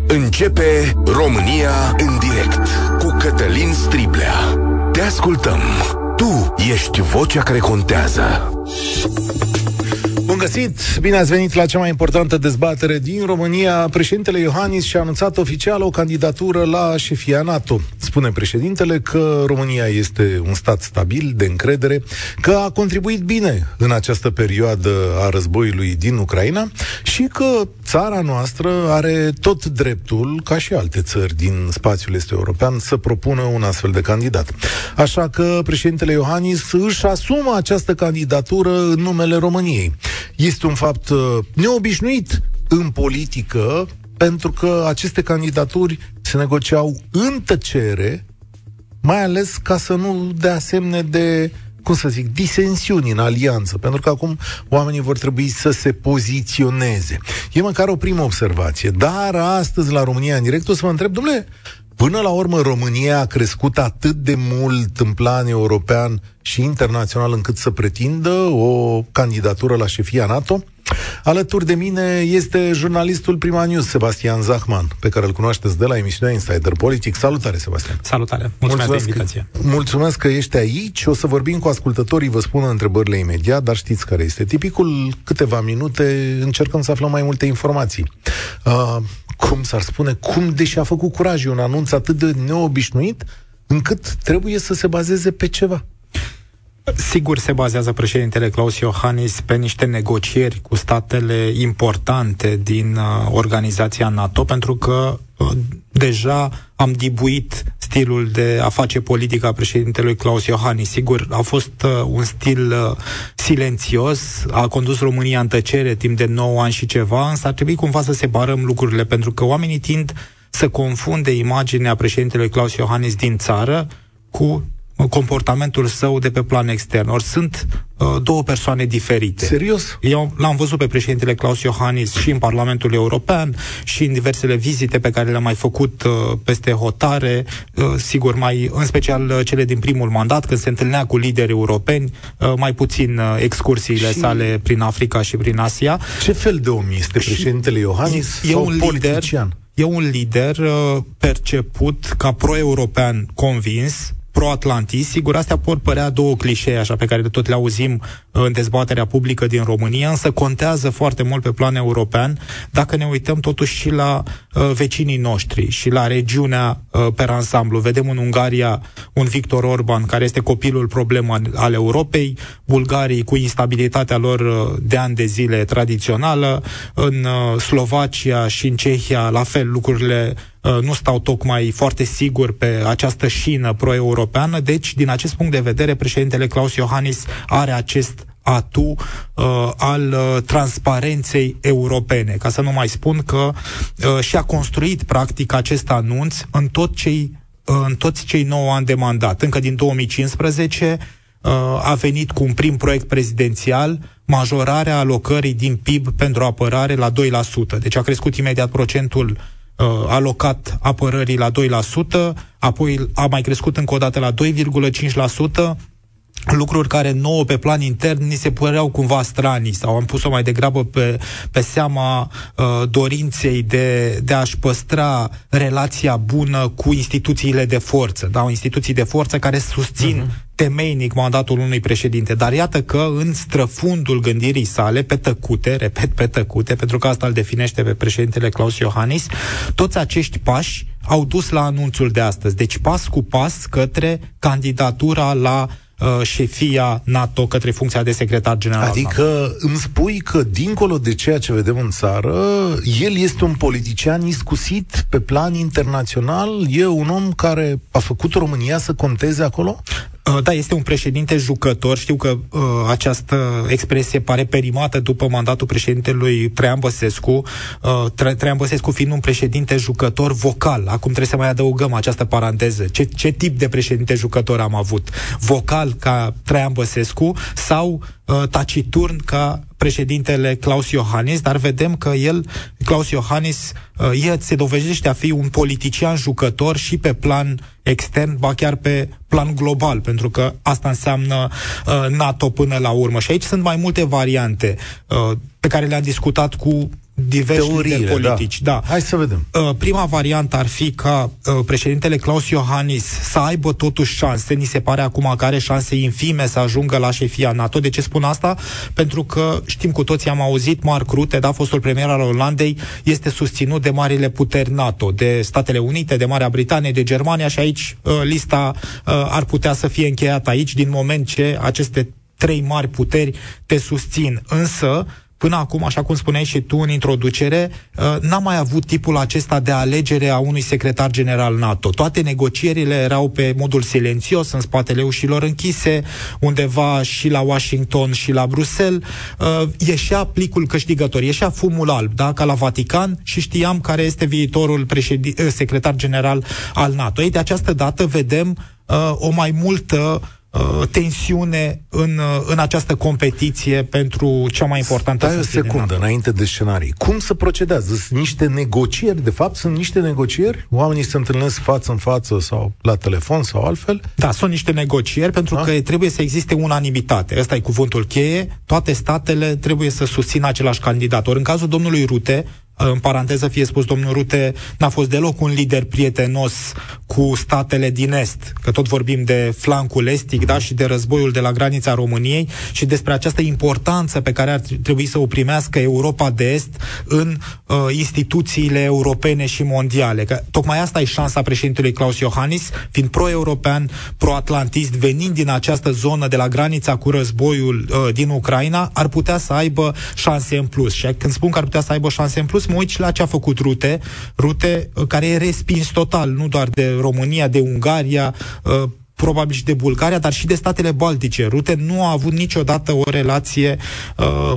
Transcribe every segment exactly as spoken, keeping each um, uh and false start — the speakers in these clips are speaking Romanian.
Începe România în direct cu Cătălin Striblea. Te ascultăm. Tu ești vocea care contează. Bun găsit! Bine ați venit la cea mai importantă dezbatere din România. Președintele Iohannis și-a anunțat oficial o candidatură la șefia NATO. Spune președintele că România este un stat stabil, de încredere, că a contribuit bine în această perioadă a războiului din Ucraina și că țara noastră are tot dreptul, ca și alte țări din spațiul este european, să propună un astfel de candidat. Așa că președintele Iohannis își asumă această candidatură în numele României. Este un fapt uh, neobișnuit în politică, pentru că aceste candidaturi se negociau în tăcere, mai ales ca să nu dea semne de, cum să zic, disensiuni în alianță, pentru că acum oamenii vor trebui să se poziționeze. E măcar o primă observație. Dar astăzi la România în direct o să vă întreb, dom'le, până la urmă România a crescut atât de mult în plan european și internațional încât să pretindă o candidatură la șefia NATO? Alături de mine este jurnalistul Prima News, Sebastian Zahman, pe care îl cunoașteți de la emisiunea Insider Politic. Salutare, Sebastian! Salutare! Mulțumesc, mulțumesc de invitație! Mulțumesc că ești aici. O să vorbim cu ascultătorii, vă spun întrebările imediat, dar știți care este tipicul. Câteva minute încercăm să aflăm mai multe informații. Uh, cum s-ar spune, cum, deși a făcut curaj, un anunț atât de neobișnuit, încât trebuie să se bazeze pe ceva. Sigur se bazează președintele Klaus Iohannis pe niște negocieri cu statele importante din uh, organizația NATO, pentru că uh, deja am dibuit stilul de a face politică a președintelui Klaus Iohannis. Sigur, a fost uh, un stil uh, silențios, a condus România în tăcere timp de nouă ani și ceva, însă ar trebui cumva să separăm lucrurile, pentru că oamenii tind să confunde imaginea președintelui Klaus Iohannis din țară cu comportamentul său de pe plan extern. Ori sunt uh, două persoane diferite. Serios? Eu l-am văzut pe președintele Klaus Iohannis și în Parlamentul European și în diversele vizite pe care le-a mai făcut uh, peste hotare, uh, sigur, mai în special uh, cele din primul mandat, când se întâlnea cu lideri europeni, uh, mai puțin uh, excursiile și sale prin Africa și prin Asia. Ce fel de om este președintele Iohannis? E sau un politician? lider, e un lider uh, perceput ca pro-european convins, pro-atlantist. Sigur, astea pot părea două clișee, așa, pe care tot le auzim în dezbaterea publică din România, însă contează foarte mult pe plan european dacă ne uităm totuși și la uh, vecinii noștri și la regiunea uh, per ansamblu. Vedem în Ungaria un Viktor Orban care este copilul problemă al Europei, bulgarii cu instabilitatea lor uh, de ani de zile tradițională, în uh, Slovacia și în Cehia la fel lucrurile nu stau tocmai foarte sigur pe această șină pro-europeană, deci, din acest punct de vedere, președintele Klaus Iohannis are acest atu uh, al uh, transparenței europene, ca să nu mai spun că uh, și-a construit, practic, acest anunț în, tot cei, uh, în toți cei nouă ani de mandat. Încă din două mii cincisprezece uh, a venit cu un prim proiect prezidențial, majorarea alocării din P I B pentru apărare la doi la sută. Deci a crescut imediat procentul alocat apărării la doi la sută, apoi a mai crescut încă o dată la doi virgulă cinci la sută, lucruri care nouă pe plan intern ni se păreau cumva stranii sau am pus-o mai degrabă pe, pe seama uh, dorinței de, de a-și păstra relația bună cu instituțiile de forță, da? Instituții de forță care susțin uh-huh. temeinic mandatul unui președinte. Dar iată că în străfundul gândirii sale, pe tăcute, repet, pe tăcute, pentru că asta îl definește pe președintele Klaus Iohannis, toți acești pași au dus la anunțul de astăzi. Deci pas cu pas către candidatura la uh, șefia NATO, către funcția de secretar general. Adică NATO. Îmi spui că, dincolo de ceea ce vedem în țară, el este un politician iscusit pe plan internațional? E un om care a făcut România să conteze acolo? Da, este un președinte jucător. Știu că uh, această expresie pare perimată după mandatul președintelui Traian Băsescu, uh, Traian Băsescu fiind un președinte jucător vocal. Acum trebuie să mai adăugăm această paranteză. Ce, ce tip de președinte jucător am avut? Vocal ca Traian Băsescu sau uh, taciturn ca președintele Klaus Iohannis, dar vedem că el, Klaus Iohannis, uh, el se dovedește a fi un politician jucător și pe plan extern, ba chiar pe plan global, pentru că asta înseamnă uh, NATO până la urmă. Și aici sunt mai multe variante uh, pe care le-am discutat cu diversi Teoriile, lideri politici. Da. Da. Hai să vedem. Uh, prima variantă ar fi ca uh, președintele Klaus Iohannis să aibă totuși șanse, ni se pare acum că are șanse infime să ajungă la șefia NATO. De ce spun asta? Pentru că știm cu toții, am auzit, Mark Rutte, da, fostul premier al Olandei, este susținut de marile puteri NATO, de Statele Unite, de Marea Britanie, de Germania și aici uh, lista uh, ar putea să fie încheiată aici din moment ce aceste trei mari puteri te susțin. Însă, până acum, așa cum spuneai și tu în introducere, n-a mai avut tipul acesta de alegere a unui secretar general NATO. Toate negocierile erau pe modul silențios, în spatele ușilor închise, undeva și la Washington și la Bruxelles. Ieșea plicul câștigător, ieșea fumul alb, da? Ca la Vatican, și știam care este viitorul președin- secretar general al NATO. Ei, de această dată vedem uh, o mai multă tensiune în, în această competiție pentru cea mai importantă. Stai o secundă, înainte de scenarii. Cum se procedează? Sunt niște negocieri, de fapt? Sunt niște negocieri? Oamenii se întâlnesc față în față sau la telefon sau altfel? Da, sunt niște negocieri pentru da? că trebuie să existe unanimitate. Ăsta e cuvântul cheie. Toate statele trebuie să susțină același candidat. Ori în cazul domnului Rutte, în paranteză fie spus, domnul Rutte n-a fost deloc un lider prietenos cu statele din Est, că tot vorbim de flancul estic, da, și de războiul de la granița României și despre această importanță pe care ar trebui să o primească Europa de Est în uh, instituțiile europene și mondiale. Că tocmai asta e șansa președintelui Klaus Iohannis, fiind pro-european, pro-atlantist, venind din această zonă de la granița cu războiul uh, din Ucraina, ar putea să aibă șanse în plus. Și când spun că ar putea să aibă șanse în plus, mă uit și la ce a făcut Rutte, Rutte care e respins total, nu doar de România, de Ungaria, uh, probabil și de Bulgaria, dar și de statele baltice. Rutte nu a avut niciodată o relație uh,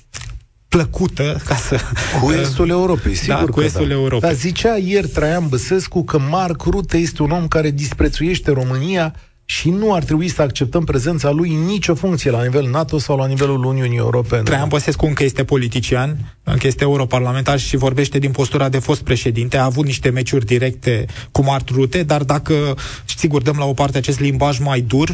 plăcută, ca să... Cu estul Europei, sigur da, că cu estul da. Europei. Dar zicea ieri Traian Băsescu că Mark Rutte este un om care disprețuiește România și nu ar trebui să acceptăm prezența lui în nicio funcție la nivel NATO sau la nivelul Uniunii Europene. Traian Băsescu încă este politician, încă este europarlamentar și vorbește din postura de fost președinte. A avut niște meciuri directe cu Mark Rutte, dar dacă, sigur, dăm la o parte acest limbaj mai dur,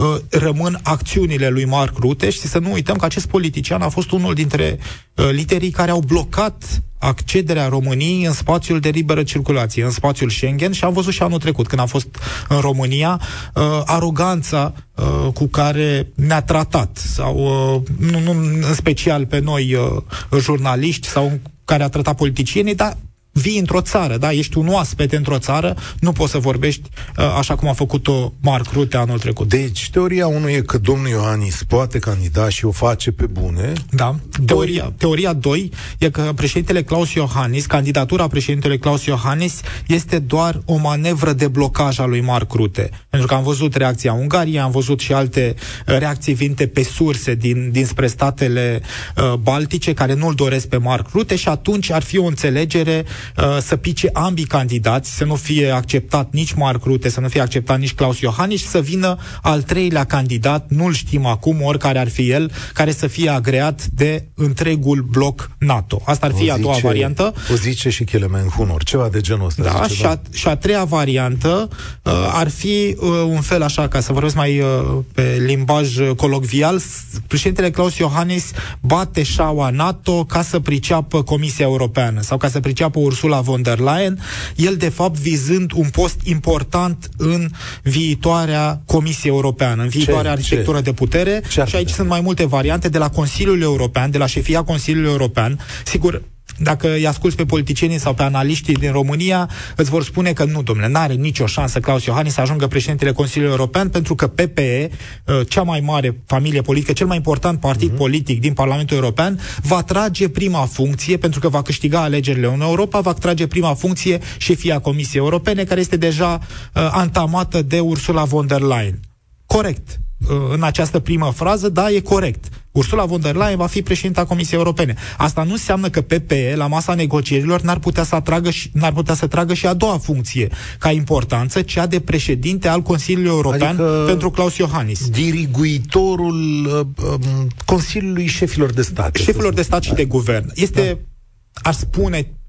rămân acțiunile lui Mark Rutte și să nu uităm că acest politician a fost unul dintre liderii care au blocat accederea României în spațiul de liberă circulație, în spațiul Schengen, și am văzut și anul trecut, când am fost în România, uh, aroganța uh, cu care ne-a tratat, sau uh, nu, nu în special pe noi uh, jurnaliști, sau care a tratat politicienii, dar vii într-o țară, da? Ești un oaspete într-o țară, nu poți să vorbești uh, așa cum a făcut-o Mark Rutte anul trecut. Deci, teoria unu e că domnul Iohannis poate candida și o face pe bune. Da. Teoria, teoria doi e că președintele Klaus Iohannis, candidatura președintelui Klaus Iohannis este doar o manevră de blocaj a lui Mark Rutte. Pentru că am văzut reacția Ungariei, am văzut și alte reacții venite pe surse din, dinspre statele uh, baltice care nu-l doresc pe Mark Rutte, și atunci ar fi o înțelegere să pice ambii candidați, să nu fie acceptat nici Mark Rutte, să nu fie acceptat nici Klaus Iohannis, și să vină al treilea candidat, nu-l știm acum, oricare ar fi el, care să fie agreat de întregul bloc NATO. Asta ar fi o a doua variantă. O zice și Kelemen Hunor, ceva de genul ăsta. Da, zice, și, a, și a treia variantă uh, ar fi uh, un fel așa, ca să vorbesc mai uh, pe limbaj colocvial, președintele Klaus Iohannis bate șaua NATO ca să priceapă Comisia Europeană sau ca să priceapă Ursula von der Leyen, el de fapt vizând un post important în viitoarea Comisie Europeană, în viitoarea ce, arhitectură ce? de putere. Ce și aici sunt mai multe variante, de la Consiliul European, de la șefia Consiliului European. Sigur, dacă îi asculți pe politicienii sau pe analiștii din România, îți vor spune că nu, domnule, n-are nicio șansă Klaus Iohannis să ajungă președintele Consiliului European, pentru că P P E, cea mai mare familie politică, cel mai important partid uh-huh. politic din Parlamentul European, va trage prima funcție, pentru că va câștiga alegerile în Europa, va trage prima funcție șefia Comisiei Europene, care este deja uh, antamată de Ursula von der Leyen. Corect. În această primă frază, da, e corect. Ursula von der Leyen va fi președinta Comisiei Europene. Asta nu înseamnă că P P E, la masa negocierilor, n-ar putea să atragă și, n-ar putea să tragă și a doua funcție ca importanță, cea de președinte al Consiliului European, adică pentru Klaus Iohannis. Diriguitorul uh, um, Consiliului Șefilor de Stat. Șefilor de Stat și de Guvern. Este, da. ar spune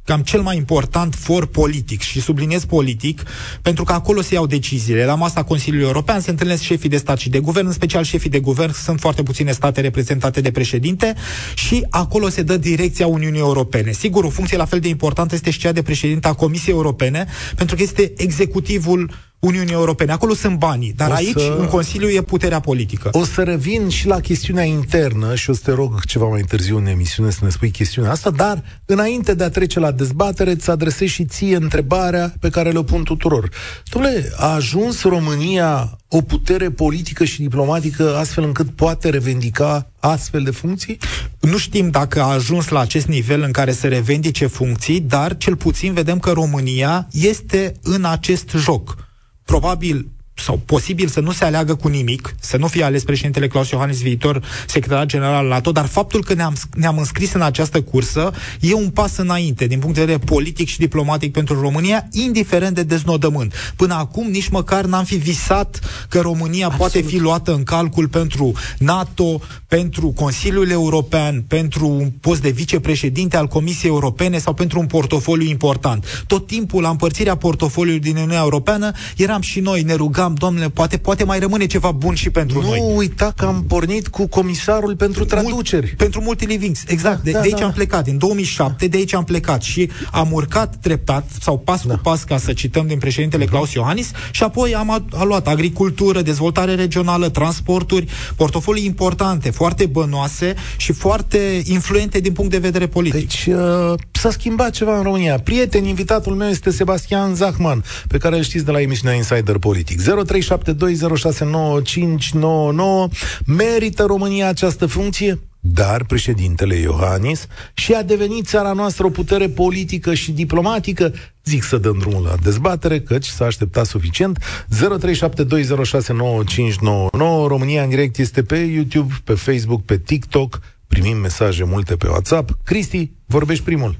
cam cel mai important for politic, și subliniez politic, pentru că acolo se iau deciziile. La masa Consiliului European se întâlnesc șefii de stat și de guvern, în special șefii de guvern, sunt foarte puține state reprezentate de președinte, și acolo se dă direcția Uniunii Europene. Sigur, o funcție la fel de importantă este și cea de președinte a Comisiei Europene, pentru că este executivul Uniunii Europene. Acolo sunt banii, dar o aici, să... în Consiliu, e puterea politică. O să revin și la chestiunea internă și o să te rog ceva mai târziu în emisiune să ne spui chestiunea asta, dar înainte de a trece la dezbatere, îți adresez și ție întrebarea pe care le pun tuturor. Dom'le, a ajuns România o putere politică și diplomatică astfel încât poate revendica astfel de funcții? Nu știm dacă a ajuns la acest nivel în care să revendice funcții, dar cel puțin vedem că România este în acest joc. Probabil sau posibil să nu se aleagă cu nimic, să nu fie ales președintele Klaus Iohannis, viitor secretar general al NATO, dar faptul că ne-am, ne-am înscris în această cursă e un pas înainte din punct de vedere politic și diplomatic pentru România, indiferent de deznodământ. Până acum nici măcar n-am fi visat că România Absolut. poate fi luată în calcul pentru NATO, pentru Consiliul European, pentru un post de vicepreședinte al Comisiei Europene sau pentru un portofoliu important. Tot timpul, la împărțirea portofoliului din Uniunea Europeană, eram și noi, ne rugam, domnule, poate, poate mai rămâne ceva bun și pentru nu noi. Nu uita că am pornit cu comisarul pentru traduceri. Mult, pentru multilingvism, exact. Da, de, da, de aici da. am plecat. În două mii șapte, de aici am plecat și am urcat treptat, sau pas da. cu pas, ca să cităm din președintele uh-huh. Klaus Iohannis, și apoi am a, a luat agricultură, dezvoltare regională, transporturi, portofolii importante, foarte bănoase și foarte influente din punct de vedere politic. Deci uh, s-a schimbat ceva în România. Prieteni, invitatul meu este Sebastian Zachman, pe care îl știți de la emisiunea Insider Politic. zero trei șapte doi zero șase nouă cinci nouă nouă. Merită România această funcție? Dar președintele Iohannis și-a devenit țara noastră o putere politică și diplomatică? Zic să dăm drumul la dezbatere, căci s-a așteptat suficient. zero trei șapte doi zero șase nouă cinci nouă nouă. România în direct este pe YouTube, pe Facebook, pe TikTok. Primim mesaje multe pe WhatsApp. Cristi, vorbești primul.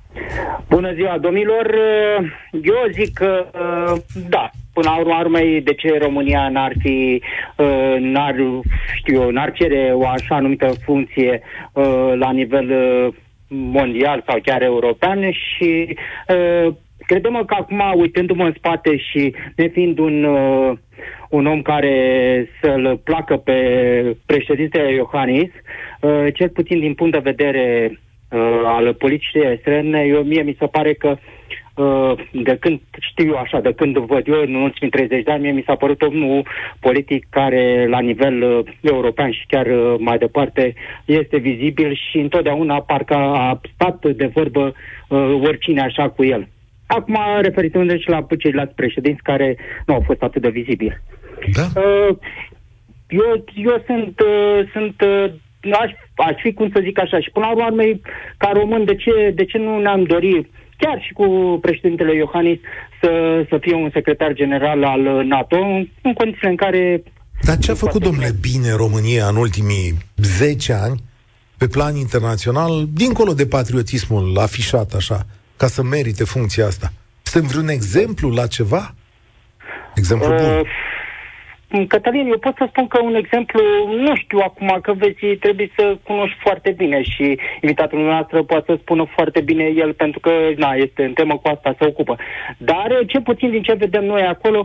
Bună ziua, domnilor! Eu zic că, da, până la urmă urmei, de ce România n-ar fi, n-ar, știu eu, n-ar cere o așa numită funcție la nivel mondial sau chiar european și credem că acum, uitându-mă în spate și nefiind un, un om care să-l placă pe președintele Iohannis, cel puțin din punct de vedere al politicii externe, eu, mie mi se pare că de când știu eu așa, de când văd eu în ultimii treizeci de ani, mie mi s-a părut omul politic care la nivel european și chiar mai departe este vizibil și întotdeauna parcă a stat de vorbă oricine așa cu el. Acum, referitor și la ceilalți președinți care nu au fost atât de vizibili. Da? Eu, eu sunt, sunt aș, aș fi, cum să zic așa, și până la urmă, ca român, de ce, de ce nu ne-am dorit, chiar și cu președintele Iohannis, să, să fie un secretar general al NATO, în condițiile în care... Dar ce a făcut, domnule, bine România în ultimii zece ani, pe plan internațional, dincolo de patriotismul afișat așa, ca să merite funcția asta? Sunt vreun exemplu la ceva? Exemplu uh... bun? Cătălin, eu pot să spun că un exemplu, nu știu acum, că vezi, trebuie să cunoști foarte bine și invitatul nostru poate să spună foarte bine el, pentru că, na, este în temă cu asta, se ocupă. Dar, ce puțin din ce vedem noi acolo,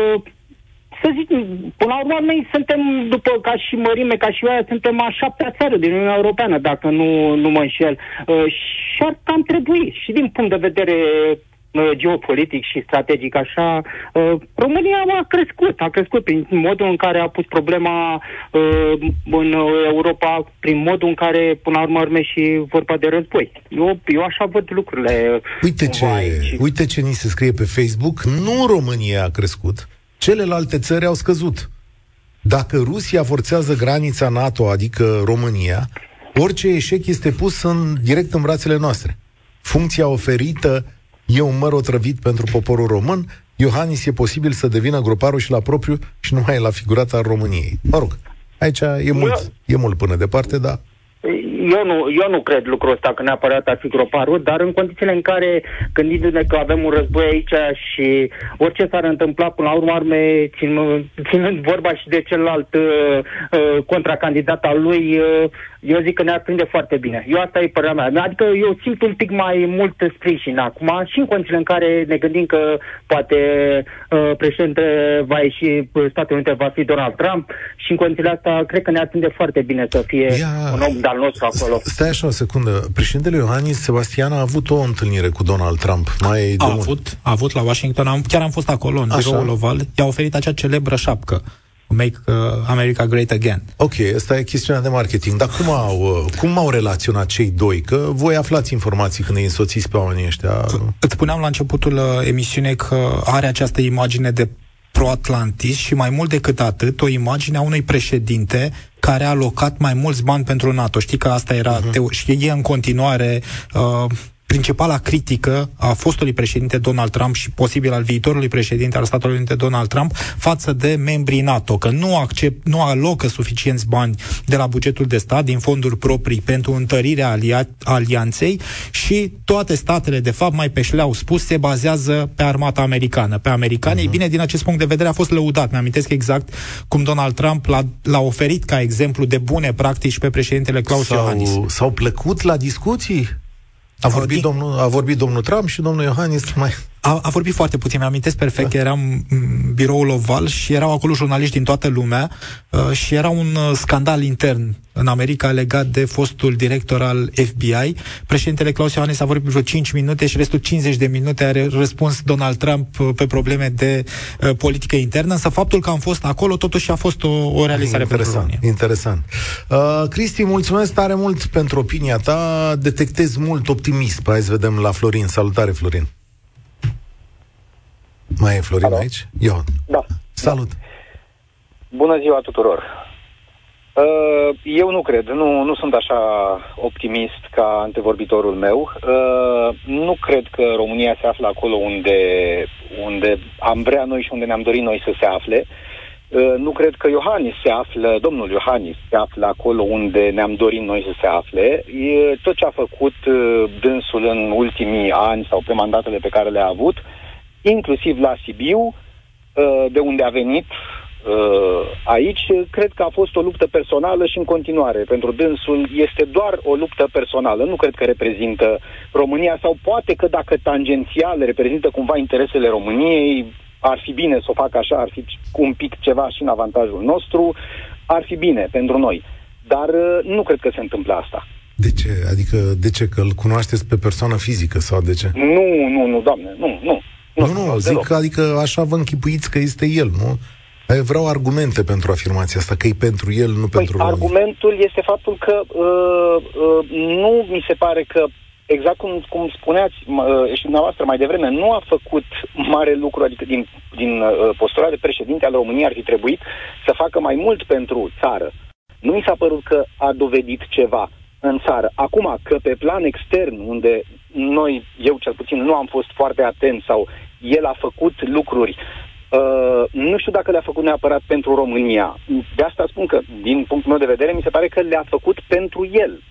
să zic, până la urmă, noi suntem, după ca și mărime, ca și oaia, suntem a șaptea țară din Uniunea Europeană, dacă nu, nu mă înșel. Și ar cam trebui, și din punct de vedere geopolitic și strategic, așa, uh, România a crescut, a crescut prin modul în care a pus problema uh, în Europa, prin modul în care, până la urmă, urme și vorba de război. Eu, eu așa văd lucrurile. Uite ce, aici. uite ce ni se scrie pe Facebook. Nu România a crescut, celelalte țări au scăzut. Dacă Rusia forțează granița NATO, adică România, orice eșec este pus în, direct în brațele noastre. Funcția oferită e un măr otrăvit pentru poporul român. Iohannis e posibil să devină groparul și la propriu și nu mai e la figurata al României. Mă rog, aici e mult, eu, e mult până departe, dar... Eu nu, eu nu cred lucrul ăsta că neapărat ar fi groparul, dar în condițiile în care, gândindu-ne că avem un război aici și orice s-ar întâmpla, până la urmă, arme, ținând, ținând vorba și de celălalt uh, uh, contracandidat al lui, uh, eu zic că ne-ar prinde foarte bine. Eu asta e părerea mea. Adică eu simt un pic mai mult sprijin acum și în condițiile în care ne gândim că poate uh, președintele va ieși, Statele Unite va fi Donald Trump și în condițiile astea cred că ne-ar prinde foarte bine să fie Ia... un om de-al nostru acolo. Stai așa o secundă. Președintele Iohannis Sebastian a avut o întâlnire cu Donald Trump. Mai a, avut, a avut la Washington. Am, chiar am fost acolo, în așa. Biroul Oval. I-a oferit acea celebră șapcă. Make uh, America Great Again. Ok, asta e chestiunea de marketing. Dar cum au, uh, cum au relaționat cei doi? Că voi aflați informații când îi însoțiți pe oamenii ăștia. Îți spuneam la începutul uh, emisiunii că are această imagine de pro-atlantist și mai mult decât atât, o imagine a unui președinte care a alocat mai mulți bani pentru NATO. Știi că asta era, uh-huh. teo- și e în continuare uh, principala critică a fostului președinte Donald Trump și posibil al viitorului președinte al Statelor Unite Donald Trump față de membrii NATO, că nu accept, nu alocă suficienți bani de la bugetul de stat, din fonduri proprii pentru întărirea alia- alianței și toate statele, de fapt, mai pe șleau spus, se bazează pe armata americană, pe americani. Uh-huh. Ei bine, din acest punct de vedere a fost lăudat. Mi-amintesc exact cum Donald Trump l-a, l-a oferit ca exemplu de bune practici pe președintele Klaus S-au, Iohannis. S-au plăcut la discuții? A vorbit, domnul, a vorbit domnul Trump și domnul Iohannis mai... A, a vorbit foarte puțin, mi-amintesc perfect că eram în biroul Oval și erau acolo jurnaliști din toată lumea uh, și era un uh, scandal intern în America legat de fostul director al F B I. Președintele Klaus Iohannis a vorbit vreo cinci minute și restul cincizeci de minute are răspuns Donald Trump uh, pe probleme de uh, politică internă, însă faptul că am fost acolo totuși a fost o, o realizare pentru România. Interesant. Uh, Cristi, mulțumesc tare mult pentru opinia ta, detectez mult optimism. Hai să vedem la Florin. Salutare, Florin. Mai e Florin Alo. aici? Ioan. Da. Salut. Bună ziua tuturor. Eu nu cred, nu, nu sunt așa optimist ca antevorbitorul meu. Nu cred că România se află acolo unde, unde am vrea noi și unde ne-am dorit noi să se afle. Nu cred că Iohannis se află, domnul Iohannis se află acolo unde ne-am dorit noi să se afle. Tot ce a făcut dânsul în ultimii ani sau pe mandatele pe care le-a avut, inclusiv la Sibiu, de unde a venit aici, cred că a fost o luptă personală și în continuare. Pentru dânsul este doar o luptă personală. Nu cred că reprezintă România, sau poate că dacă tangențial reprezintă cumva interesele României, ar fi bine să o facă așa, ar fi un pic ceva și în avantajul nostru, ar fi bine pentru noi. Dar nu cred că se întâmplă asta. De ce? Adică de ce? Că îl cunoașteți pe persoană fizică sau de ce? Nu, nu, nu, doamne, nu, nu. Nu, nu, nu zic că, adică așa vă închipuiți că este el, nu? Vreau argumente pentru afirmația asta, că e pentru el, nu păi, pentru România. Argumentul este faptul că uh, uh, nu mi se pare că, exact cum, cum spuneați uh, și dumneavoastră mai devreme, nu a făcut mare lucru, adică din, din uh, postura de președinte al României ar fi trebuit să facă mai mult pentru țară. Nu mi s-a părut că a dovedit ceva în țară. Acum, că pe plan extern, unde noi, eu cel puțin, nu am fost foarte atent sau el a făcut lucruri, uh, nu știu dacă le-a făcut neapărat pentru România. De asta spun că, din punctul meu de vedere, mi se pare că le-a făcut pentru el.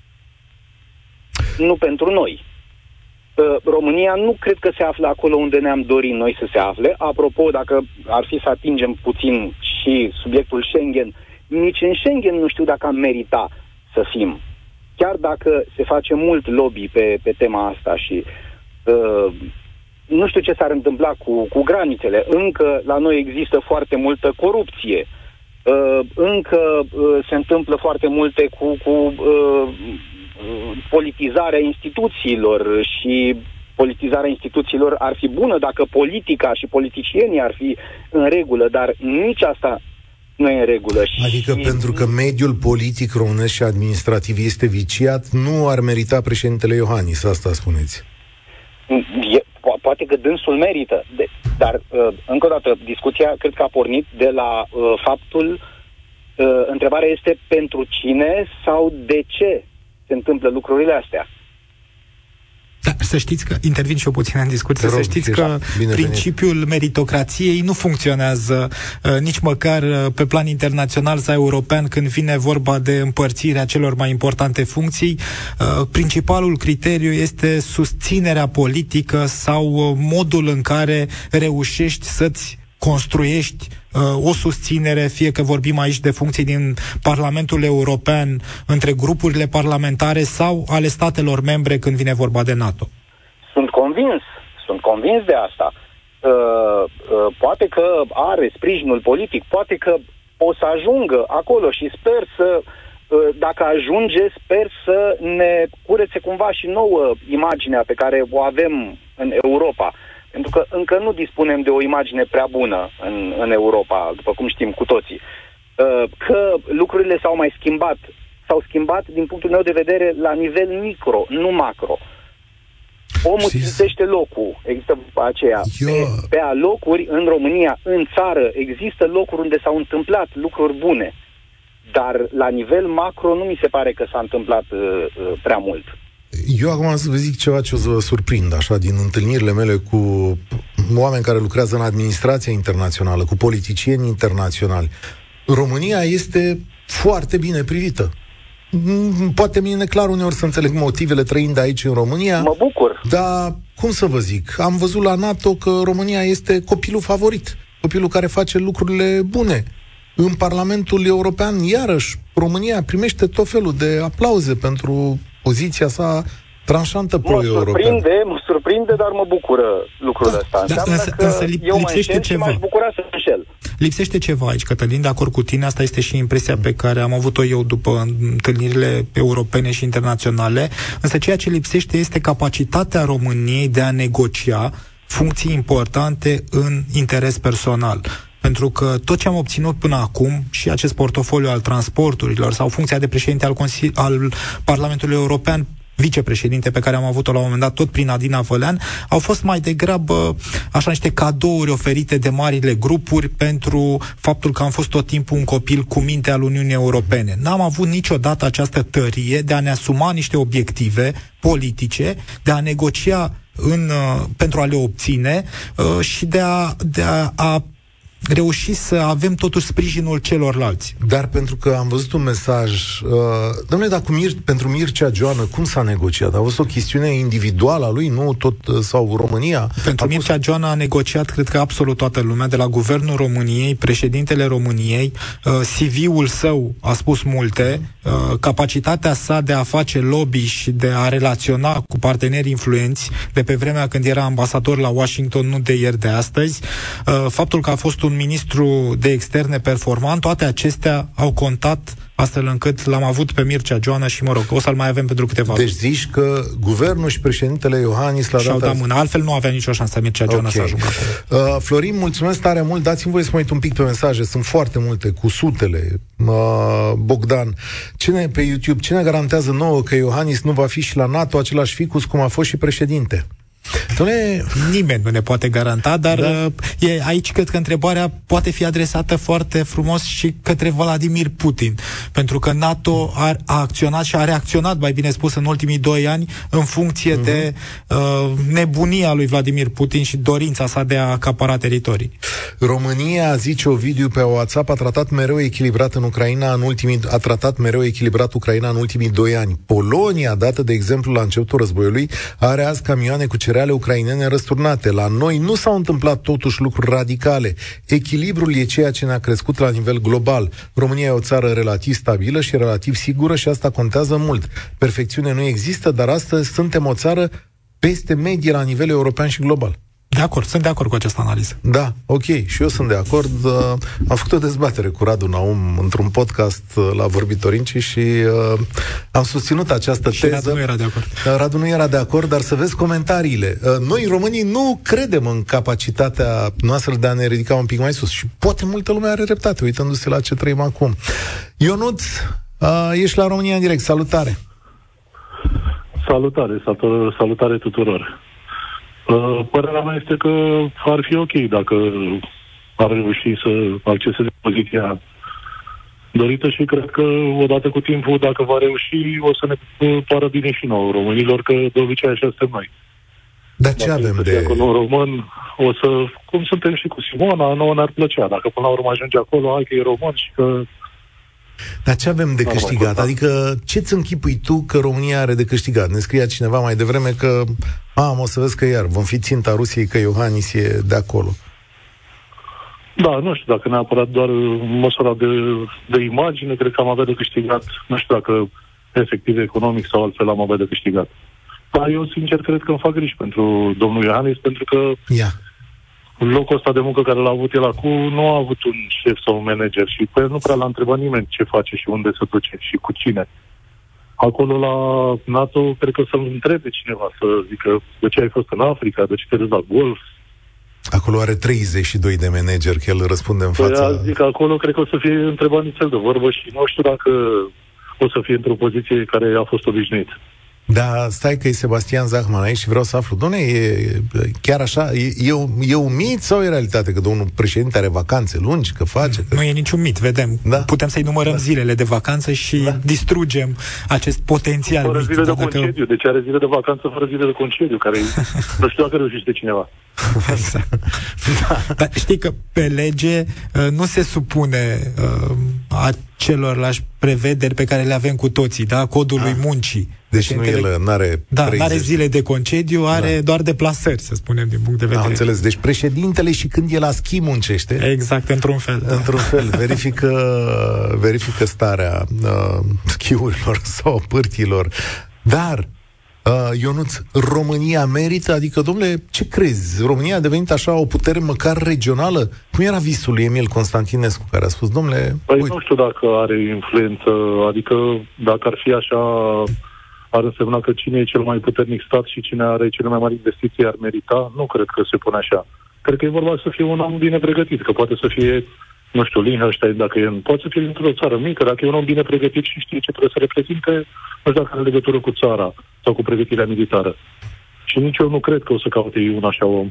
Nu pentru noi. Uh, România nu cred că se află acolo unde ne-am dorit noi să se afle. Apropo, dacă ar fi să atingem puțin și subiectul Schengen, nici în Schengen nu știu dacă am merita să fim. Chiar dacă se face mult lobby pe, pe tema asta și uh, nu știu ce s-ar întâmpla cu, cu granițele. Încă la noi există foarte multă corupție. Uh, încă uh, se întâmplă foarte multe cu, cu uh, politizarea instituțiilor și politizarea instituțiilor ar fi bună dacă politica și politicienii ar fi în regulă, dar nici asta nu e în regulă. Adică și... pentru că mediul politic românesc și administrativ este viciat, nu ar merita președintele Iohannis, asta spuneți. E, po- poate că dânsul merită, de, dar uh, încă o dată, discuția cred că a pornit de la uh, faptul, uh, întrebarea este pentru cine sau de ce se întâmplă lucrurile astea. Da, să știți că, intervin și eu puțin în discuție, să știți că principiul venit. meritocrației nu funcționează uh, nici măcar uh, pe plan internațional sau european când vine vorba de împărțirea celor mai importante funcții. Uh, principalul criteriu este susținerea politică sau uh, modul în care reușești să-ți construiești o susținere, fie că vorbim aici de funcții din Parlamentul European, între grupurile parlamentare sau ale statelor membre când vine vorba de NATO? Sunt convins, sunt convins de asta. Uh, uh, poate că are sprijinul politic, poate că o să ajungă acolo și sper să, uh, dacă ajunge, sper să ne curețe cumva și nouă imaginea pe care o avem în Europa. Pentru că încă nu dispunem de o imagine prea bună în, în Europa, după cum știm cu toții. Uh, că lucrurile s-au mai schimbat. S-au schimbat, din punctul meu de vedere, la nivel micro, nu macro. Omul țintește locul, există aceea. Eu... Pe, pe alocuri, în România, în țară, există locuri unde s-au întâmplat lucruri bune. Dar la nivel macro nu mi se pare că s-a întâmplat uh, uh, prea mult. Eu acum să vă zic ceva ce o să vă surprind, așa, din întâlnirile mele cu oameni care lucrează în administrația internațională, cu politicieni internaționali. România este foarte bine privită. Poate mie e neclar uneori să înțeleg motivele trăind aici în România. Mă bucur. Dar, cum să vă zic, am văzut la NATO că România este copilul favorit, copilul care face lucrurile bune. În Parlamentul European, iarăși, România primește tot felul de aplauze pentru poziția sa tranșantă pro-europeană. Mă surprinde, mă surprinde, dar mă bucură lucrul da, ăsta. Da, însă, că însă lip, eu mă înșel ceva. și m-aș bucura să înșel. Lipsește ceva aici, Cătălin, de acord cu tine, asta este și impresia pe care am avut-o eu după întâlnirile europene și internaționale, însă ceea ce lipsește este capacitatea României de a negocia funcții importante în interes personal. Pentru că tot ce am obținut până acum, și acest portofoliu al transporturilor sau funcția de președinte al, Consili- al Parlamentului European, vicepreședinte pe care am avut-o la un moment dat tot prin Adina Vălean, au fost mai degrabă așa niște cadouri oferite de marile grupuri pentru faptul că am fost tot timpul un copil cu minte al Uniunii Europene. N-am avut niciodată această tărie de a ne asuma niște obiective politice, de a negocia în, pentru a le obține uh, și de a, de a, a reuși să avem totuși sprijinul celorlalți. Dar pentru că am văzut un mesaj, uh, dom'le, dar cu Mir- pentru Mircea Joană, cum s-a negociat? A fost o chestiune individuală a lui, nu tot, uh, sau România? Pentru a Mircea pus... Joană a negociat, cred că absolut toată lumea, de la Guvernul României, președintele României, uh, C V-ul său a spus multe, uh, capacitatea sa de a face lobby și de a relaționa cu parteneri influenți de pe vremea când era ambasador la Washington, nu de ieri, de astăzi, uh, faptul că a fost un ministru de externe performant, toate acestea au contat astfel încât l-am avut pe Mircea Joană și, mă rog, o să-l mai avem pentru câteva Deci zici că guvernul și președintele Iohannis l-a și-au dat... dat mână. Altfel nu avea nicio șansă Mircea Joană okay. să ajungă acolo. Uh, Florin, mulțumesc tare mult. Dați-mi voie să mă uit un pic pe mesaje. Sunt foarte multe, cu sutele. Uh, Bogdan, cine pe YouTube, cine garantează nouă că Iohannis nu va fi și la NATO același ficus cum a fost și președinte? Doamne, nimeni nu ne poate garanta, dar da. e, aici cred că întrebarea poate fi adresată foarte frumos și către Vladimir Putin, pentru că NATO a, a acționat și a reacționat, mai bine spus, în ultimii doi ani în funcție uh-huh. de uh, nebunia lui Vladimir Putin și dorința sa de a acapara teritorii. România, zice Ovidiu pe WhatsApp, a tratat mereu echilibrat în Ucraina în ultimii, a tratat mereu echilibrat Ucraina în ultimii doi ani. Polonia, dată de exemplu la începutul războiului, are azi camioane cu cereale ucrainene răsturnate. La noi nu s-au întâmplat totuși lucruri radicale. Echilibrul e ceea ce ne-a crescut la nivel global. România e o țară relativ stabilă și relativ sigură și asta contează mult. Perfecțiune nu există, dar astăzi suntem o țară peste medie la nivel european și global. De acord, sunt de acord cu această analiză. Da, ok, și eu sunt de acord. Uh, am făcut o dezbatere cu Radu Naum într-un podcast uh, la Vorbitorinci și uh, am susținut această și teză. Radu nu era de acord. Uh, Radu nu era de acord, dar să vezi comentariile. Uh, noi, românii, nu credem în capacitatea noastră de a ne ridica un pic mai sus și poate multă lume are dreptate, uitându-se la ce trăim acum. Ionuț, uh, ești la România în direct, salutare! Salutare, salutare tuturor! Părerea mea este că ar fi ok dacă ar reuși să acceseze poziția dorită și cred că odată cu timpul, dacă va reuși, o să ne pară bine și nouă românilor, că de obicei așa suntem noi. Dar ce dacă avem de... Acolo un român, o să... Cum suntem și cu Simona, nouă ne-ar plăcea. Dacă până la urmă ajunge acolo, hai că e român și că... Dar ce avem de câștigat? Adică ce-ți închipui tu că România are de câștigat? Ne scria cineva mai devreme că am, o să vezi că iar vom fi ținta Rusiei, că Iohannis e de acolo. Da, nu știu dacă neapărat doar măsura de, de imagine, cred că am avea de câștigat. Nu știu dacă efectiv economic sau altfel am avea de câștigat. Dar eu, sincer, cred că îmi fac griji pentru domnul Iohannis, pentru că yeah. locul ăsta de muncă care l-a avut el acum nu a avut un șef sau un manager și pe el nu prea l-a întrebat nimeni ce face și unde se duce și cu cine. Acolo la NATO, cred că să-l întrebe cineva, să zică de ce ai fost în Africa, de ce te duci la golf. Acolo are treizeci și doi de manageri, că el răspunde în fața... Păi, zic că acolo cred că o să fie întrebat nițel de vorbă și nu știu dacă o să fie într-o poziție care a fost obișnuit. Da, stai că e Sebastian Zahman aici și vreau să aflu. Doamne, e chiar așa? E, e, e un mit sau e realitate că domnul președinte are vacanțe lungi, că face? Că... Nu e niciun mit, vedem. Da? Putem să-i numărăm da. zilele de vacanță și da. distrugem acest potențial. Fără mit, zile de dacă... concediu, deci are zile de vacanță fără zile de concediu, care nu știu dacă reușește cineva. Exact. Da. Dar știi că pe lege nu se supune uh, acelorlași prevederi pe care le avem cu toții, da? Codului ah. muncii. Deci nu el n-are Da, n-are zile de concediu, are da. doar deplasări, să spunem, din punct de vedere. Am înțeles. Deci președintele și când e la schi muncește. Exact, într-un fel. Într-un fel. Verifică, verifică starea uh, schiurilor sau pârtilor. Dar Uh, Ionuț, România merită? Adică, domnule, ce crezi? România a devenit așa o putere măcar regională? Cum era visul lui Emil Constantinescu, care a spus, domnule... Păi uite. Nu știu dacă are influență, adică dacă ar fi așa, ar însemna că cine e cel mai puternic stat și cine are cele mai mari investiții ar merita? Nu cred că se pune așa. Cred că e vorba să fie un om bine pregătit, că poate să fie, nu știu, Liechtenstein, dacă e, poate să fie dintr-o țară mică, dacă e un om bine pregătit și știe ce trebuie să reprezinte, nu știu dacă are legătură cu țara sau cu pregătirea militară. Și nici eu nu cred că o să caute un așa om.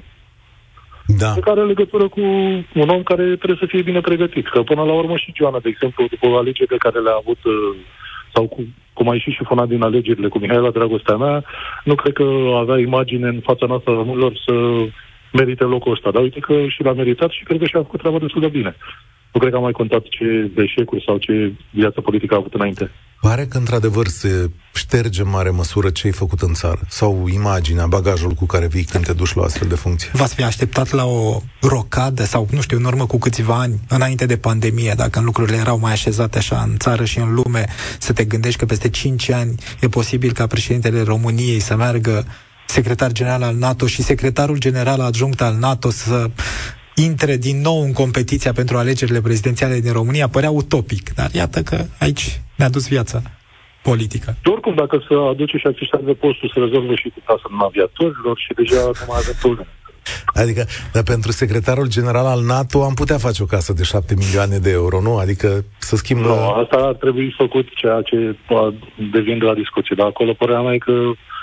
Da. Pe care are legătură cu un om care trebuie să fie bine pregătit. Că până la urmă și Joana, de exemplu, după alegerile care le-a avut, sau cu, cum a ieșit și fonat din alegerile cu Mihaela Dragostea mea, nu cred că avea imagine în fața noastră românilor să merite locul ăsta. Dar uite că și l-a meritat și cred că și-a făcut treaba destul de bine. Nu cred că am mai contat ce eșecuri sau ce viață politică a avut înainte. Pare că într-adevăr se șterge în mare măsură ce ai făcut în țară sau imaginea, bagajul cu care vii când te duci la astfel de funcție. V-ați fi așteptat la o rocadă sau, nu știu, în urmă cu câțiva ani, înainte de pandemie, dacă lucrurile erau mai așezate așa în țară și în lume, să te gândești că peste cinci ani e posibil ca președintele României să meargă secretar general al NATO și secretarul general adjunct al NATO să intre din nou în competiția pentru alegerile prezidențiale din România, părea utopic. Dar iată că aici ne-a dus viața politică. Oricum, dacă se aduce și aceștia de postul, se rezolvă și cu casa în aviatorilor și deja nu mai avem probleme. Adică, dar pentru secretarul general al NATO am putea face o casă de șapte milioane de euro, nu? Adică să schimbă... Nu, asta ar trebui făcut ceea ce devine de la discuție. Dar acolo părerea mea e că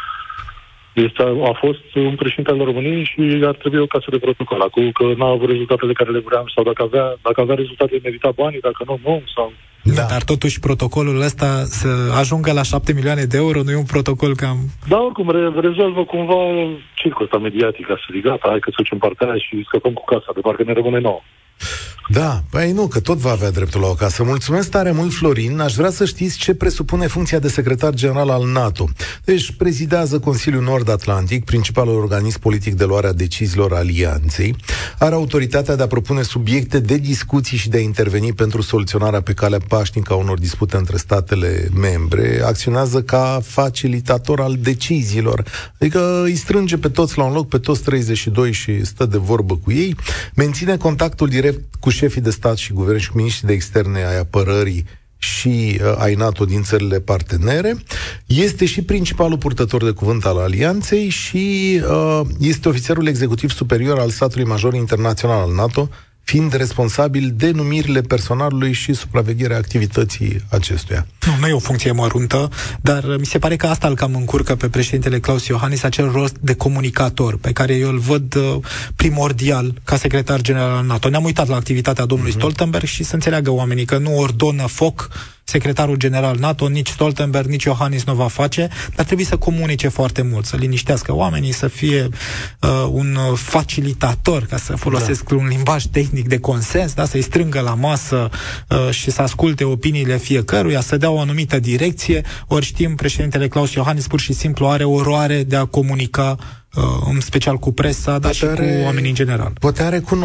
Este, a fost un președinte al României și ar trebui o casă de protocol. Acum că n-a avut rezultatele care le vreau sau dacă avea, dacă avea rezultate, merita banii, dacă nu, nu. Sau... Da. Dar totuși protocolul ăsta să ajungă la șapte milioane de euro nu e un protocol cam... Da, oricum, re- rezolvă cumva circul ăsta mediatic, să zic, gata, hai că să ducem partea aia și scăpăm cu casa, de parcă ne rămâne nouă. Da, păi nu, că tot va avea dreptul la o casă. Mulțumesc tare mult, Florin. Aș vrea să știți ce presupune funcția de secretar general al NATO. Deci prezidează Consiliul Nord-Atlantic, principalul organism politic de luare a deciziilor alianței. Are autoritatea de a propune subiecte de discuții și de a interveni pentru soluționarea pe calea pașnică a unor dispute între statele membre. Acționează ca facilitator al deciziilor. Adică îi strânge pe toți la un loc, pe toți treizeci și doi și stă de vorbă cu ei. Menține contactul direct cu șefii de stat și guvern și cu miniștrii de externe ai apărării și uh, ai NATO din țările partenere. Este și principalul purtător de cuvânt al alianței și uh, este ofițerul executiv superior al statului major internațional al NATO, fiind responsabil de numirile personalului și supravegherea activității acestuia. Nu, nu e o funcție măruntă, dar mi se pare că asta îl cam încurcă pe președintele Klaus Iohannis, acel rost de comunicator, pe care eu îl văd uh, primordial ca secretar general al NATO. Ne-am uitat la activitatea domnului uh-huh. Stoltenberg și să înțeleagă oamenii că nu ordonă foc secretarul general NATO, nici Stoltenberg, nici Iohannis nu va face, dar trebuie să comunice foarte mult, să liniștească oamenii, să fie uh, un facilitator, ca să folosesc da. un limbaj tehnic de consens, da? Să-i strângă la masă uh, și să asculte opiniile fiecăruia, să dea o anumită direcție. Ori știm, președintele Klaus Iohannis pur și simplu are oroare de a comunica, uh, în special cu presa, dar și are, cu oamenii în general. Poate are cu noi.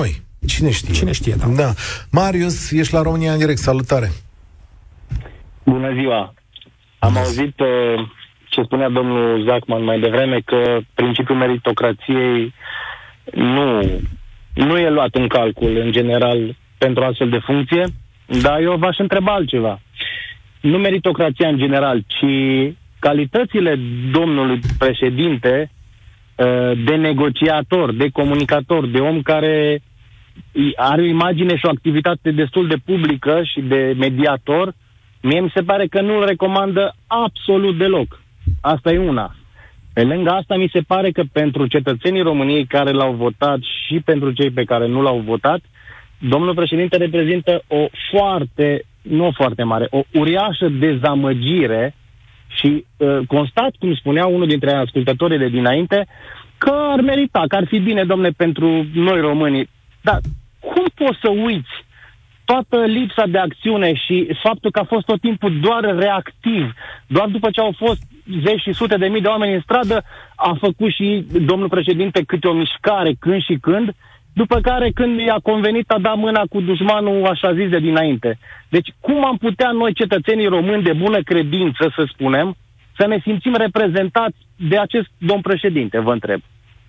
Cine știe? Cine știe, da. Da. Marius, ești la România în direct, salutare. Bună ziua. Am Bună. auzit uh, ce spunea domnul Zachman mai devreme, că principiul meritocrației nu, nu e luat în calcul în general pentru astfel de funcție, dar eu v-aș întreba altceva. Nu meritocrația în general, ci calitățile domnului președinte de negociator, de comunicator, de om care are o imagine și o activitate destul de publică și de mediator. Mie mi se pare că nu-l recomandă absolut deloc. Asta e una. Pe lângă asta, mi se pare că pentru cetățenii României care l-au votat și pentru cei pe care nu l-au votat, domnul președinte reprezintă o foarte, nu foarte mare, o uriașă dezamăgire și uh, constat, cum spunea unul dintre ascultătorii de dinainte, că ar merita, că ar fi bine, domne, pentru noi românii. Dar cum poți să uiți toată lipsa de acțiune și faptul că a fost tot timpul doar reactiv, doar după ce au fost zeci și sute de mii de oameni în stradă, a făcut și domnul președinte câte o mișcare când și când, după care când i-a convenit a dat mâna cu dușmanul așa zis de dinainte. Deci cum am putea noi, cetățenii români de bună credință, să spunem, să ne simțim reprezentați de acest domn președinte, vă întreb?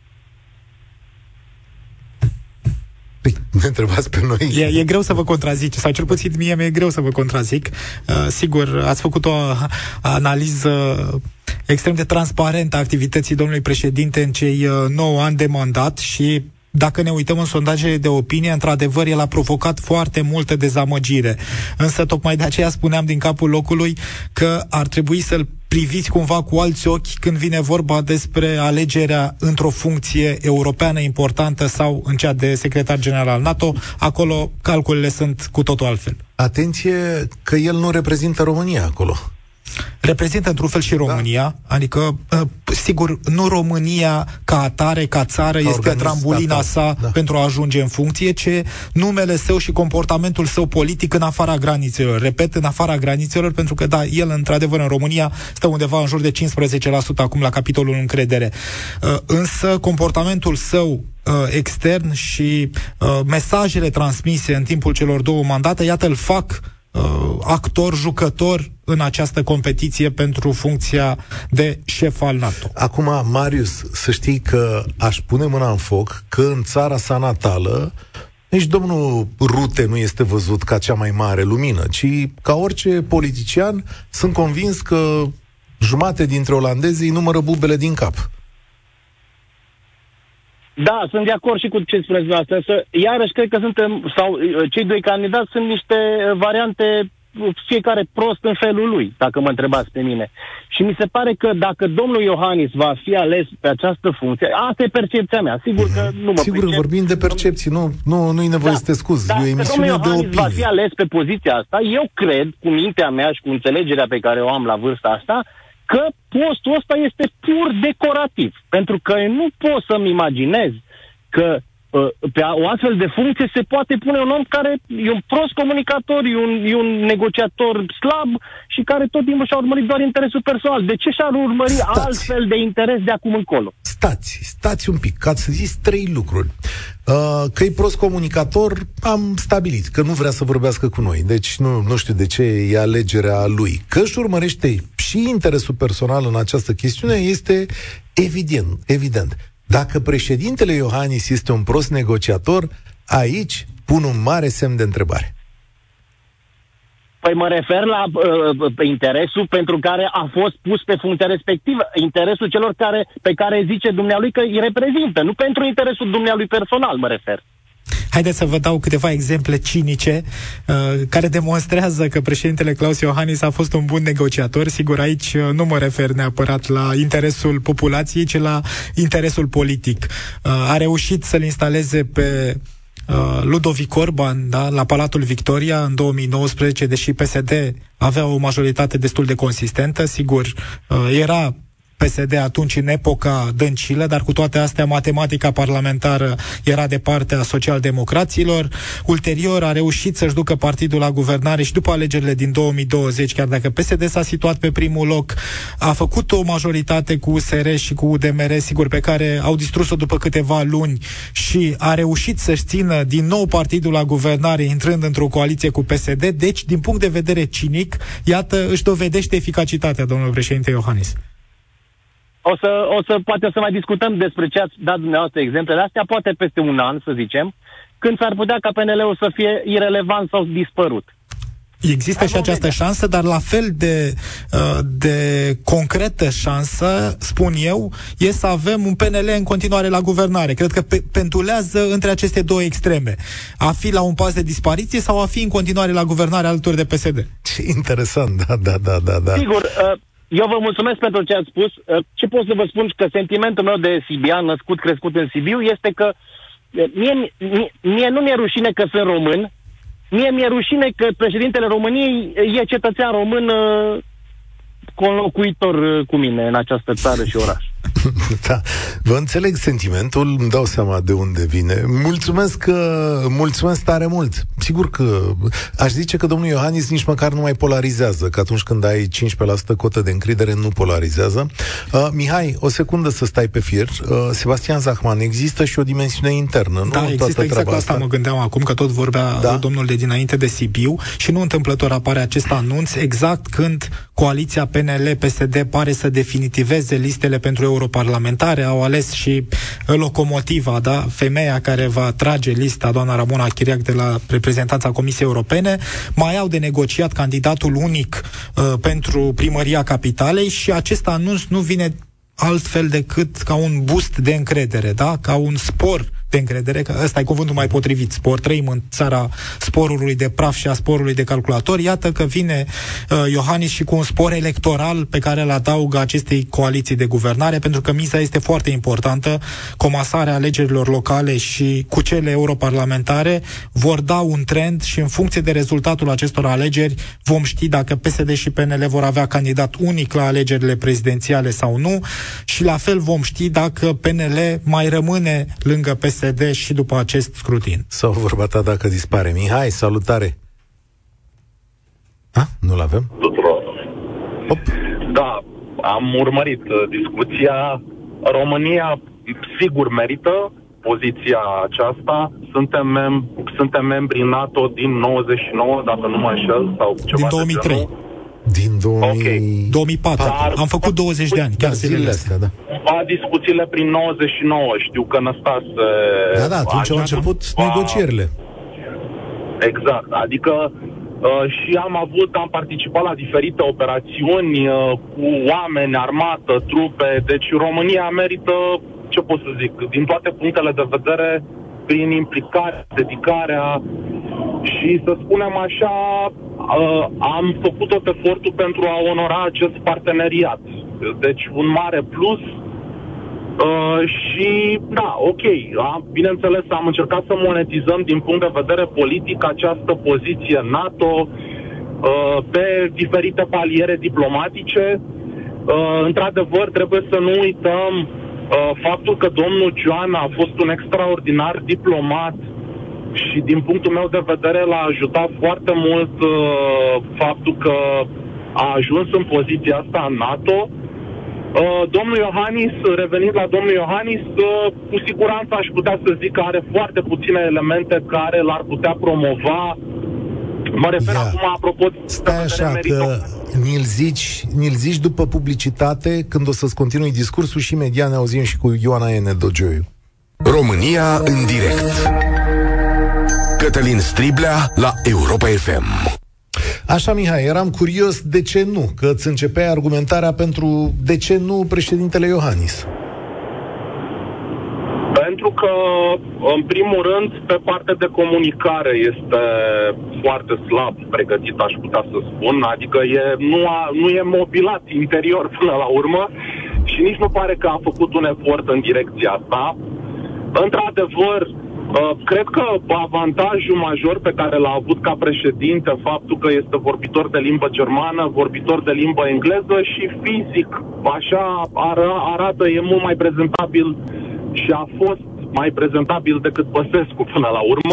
Păi, ne întrebați pe noi. E, e greu să vă contrazic, sau cel puțin mie mi-e greu să vă contrazic. Uh, sigur, ați făcut o analiză extrem de transparentă a activității domnului președinte în cei uh, nouă ani de mandat și dacă ne uităm în sondajele de opinie, într-adevăr, el a provocat foarte multă dezamăgire. Însă, tocmai de aceea spuneam din capul locului că ar trebui să-l priviți cumva cu alți ochi când vine vorba despre alegerea într-o funcție europeană importantă sau în cea de secretar general al NATO. Acolo calculele sunt cu totul altfel. Atenție că el nu reprezintă România acolo. Reprezintă într-un fel și România, da. Adică, sigur, nu România ca atare, ca țară, ca este trambulina sa da. Pentru a ajunge în funcție, ci numele său și comportamentul său politic în afara granițelor. Repet, în afara granițelor, pentru că, da, el, într-adevăr, în România stă undeva în jur de cincisprezece la sută acum la capitolul încredere. Însă, comportamentul său extern și mesajele transmise în timpul celor două mandate, iată, îl fac actor, jucător în această competiție pentru funcția de șef al NATO. Acum, Marius, să știi că aș pune mâna în foc că în țara sa natală nici domnul Rute nu este văzut ca cea mai mare lumină, ci ca orice politician sunt convins că jumate dintre olandezi îi numără bubele din cap. Da, sunt de acord și cu ce spuneți dumneavoastră. Să, iarăși, cred că suntem, sau cei doi candidați sunt niște variante, fiecare prost în felul lui, dacă mă întrebați pe mine. Și mi se pare că dacă domnul Iohannis va fi ales pe această funcție, asta e percepția mea, sigur că nu mă Sigur, pricep. vorbim de percepții, nu, nu, nu-i nevoie da, să te scuzi, da, e o emisiune de opinie. opinie. Va fi ales pe poziția asta, eu cred, cu mintea mea și cu înțelegerea pe care o am la vârsta asta, că postul ăsta este pur decorativ. Pentru că nu pot să-mi imaginez că uh, pe o astfel de funcție se poate pune un om care e un prost comunicator, e un, e un negociator slab și care tot timpul și-a urmărit doar interesul personal. De ce și-ar urmări stați. altfel de interes de acum încolo? Stați, stați un pic, că ați zis trei lucruri. Uh, că e prost comunicator, am stabilit, că nu vrea să vorbească cu noi, deci nu, nu știu de ce e alegerea lui. Că își urmărește și interesul personal în această chestiune este evident, evident. Dacă președintele Iohannis este un prost negociator, aici pun un mare semn de întrebare. Păi mă refer la uh, interesul pentru care a fost pus pe funcția respectivă, interesul celor care, pe care zice dumnealui că îi reprezintă, nu pentru interesul dumnealui personal, mă refer. Haideți să vă dau câteva exemple cinice uh, care demonstrează că președintele Klaus Iohannis a fost un bun negociator. Sigur, aici uh, nu mă refer neapărat la interesul populației, ci la interesul politic. Uh, a reușit să-l instaleze pe uh, Ludovic Orban, da, la Palatul Victoria în două mii nouăsprezece, deși P S D avea o majoritate destul de consistentă. Sigur, uh, era P S D atunci în epoca Dăncilă, dar cu toate astea matematica parlamentară era de partea socialdemocraților. Ulterior a reușit să-și ducă partidul la guvernare și după alegerile din două mii douăzeci, chiar dacă P S D s-a situat pe primul loc, a făcut o majoritate cu U S R și cu U D M R, sigur, pe care au distrus-o după câteva luni și a reușit să-și țină din nou partidul la guvernare, intrând într-o coaliție cu P S D. Deci, din punct de vedere cinic, iată, își dovedește eficacitatea, domnul președinte Iohannis. O să, o să poate să mai discutăm despre ce ați dat dumneavoastră exemplele astea, poate peste un an, să zicem, când s-ar putea ca P N L-ul să fie irelevant sau dispărut. Există și această șansă, dar la fel de, de concretă șansă, spun eu, e să avem un P N L în continuare la guvernare. Cred că pe, pentulează între aceste două extreme. A fi la un pas de dispariție sau a fi în continuare la guvernare alături de P S D. Ce interesant, da, da, da, da, da. Sigur, eu vă mulțumesc pentru ce ați spus. Ce pot să vă spun? Că sentimentul meu de sibian, născut, crescut în Sibiu, este că mie, mie, mie nu mi-e rușine că sunt român. Mie mi-e rușine că președintele României e cetățean român uh, conlocuitor uh, cu mine în această țară și oraș. Da, vă înțeleg sentimentul, îmi dau seama de unde vine. Mulțumesc, uh, mulțumesc tare mult. Sigur că aș zice că domnul Iohannis nici măcar nu mai polarizează, că atunci când ai cincisprezece la sută cotă de încredere nu polarizează. Uh, Mihai, o secundă să stai pe fir. Uh, Sebastian Zahman, există și o dimensiune internă, nu? Da, Toată există, exact la asta asta. mă gândeam acum, că tot vorbea da? domnul de dinainte de Sibiu și nu întâmplător apare acest anunț exact când coaliția P N L-P S D pare să definitiveze listele pentru europarlamentare. Au ales și locomotiva, da? Femeia care va trage lista, doamna Ramona Chiriac, de la reprezentanța Comisiei Europene. Mai au de negociat candidatul unic uh, pentru primăria capitalei și acest anunț nu vine altfel decât ca un boost de încredere, da? Ca un spor de încredere, că ăsta e cuvântul mai potrivit, spor. Trăim în țara sporului de praf și a sporului de calculator. Iată că vine uh, Iohannis și cu un spor electoral pe care îl adaugă acestei coaliții de guvernare, pentru că miza este foarte importantă. Comasarea alegerilor locale și cu cele europarlamentare vor da un trend și în funcție de rezultatul acestor alegeri vom ști dacă P S D și P N L vor avea candidat unic la alegerile prezidențiale sau nu și la fel vom ști dacă P N L mai rămâne lângă P S D și după acest scrutin. Sau vorba ta dacă dispare. Mihai, salutare! A? Nu-l avem? Tuturor. Hop. Da, am urmărit uh, discuția. România sigur merită poziția aceasta. Suntem, mem- suntem membri NATO din nouăzeci și nouă, dacă nu mă înșel, sau ceva din două mii trei. Din două mii... Okay. două mii patru. Dar am făcut douăzeci de ani, chiar zilele astea, da. A discuțiile prin nouăzeci și nouă, știu că Năstase... Da, da, atunci au început a... negocierile. Exact, adică uh, și am avut, am participat la diferite operațiuni uh, cu oameni, armată, trupe, deci România merită, ce pot să zic, din toate punctele de vedere, prin implicarea, dedicarea și, să spunem așa, uh, am făcut tot efortul pentru a onora acest parteneriat. Deci un mare plus uh, și, da, ok, am, bineînțeles am încercat să monetizăm din punct de vedere politic această poziție NATO uh, pe diferite paliere diplomatice. Uh, într-adevăr, trebuie să nu uităm uh, faptul că domnul Cioan a fost un extraordinar diplomat și din punctul meu de vedere l-a ajutat foarte mult uh, faptul că a ajuns în poziția asta în NATO. Uh, domnul Iohannis, revenind la domnul Iohannis, uh, cu siguranță aș putea să zic că are foarte puține elemente care l-ar putea promova. Mă refer Ia. acum, apropo... Stai așa, că ni-l zici, ni-l zici după publicitate, când o să-ți continui discursul și imediat ne auzim și cu Ioana Ene Dogioiu. România în direct. Cătălin Striblea la Europa F M. Așa, Mihai, eram curios de ce nu, că îți începeai argumentarea pentru de ce nu președintele Iohannis. Pentru că, în primul rând, pe partea de comunicare este foarte slab pregătit, aș putea să spun, adică e, nu, a, nu e mobilat interior până la urmă și nici nu pare că a făcut un efort în direcția asta. Într-adevăr, Uh, cred că avantajul major pe care l-a avut ca președinte, faptul că este vorbitor de limbă germană, vorbitor de limbă engleză și fizic, așa ar- arată, e mult mai prezentabil și a fost mai prezentabil decât Băsescu până la urmă.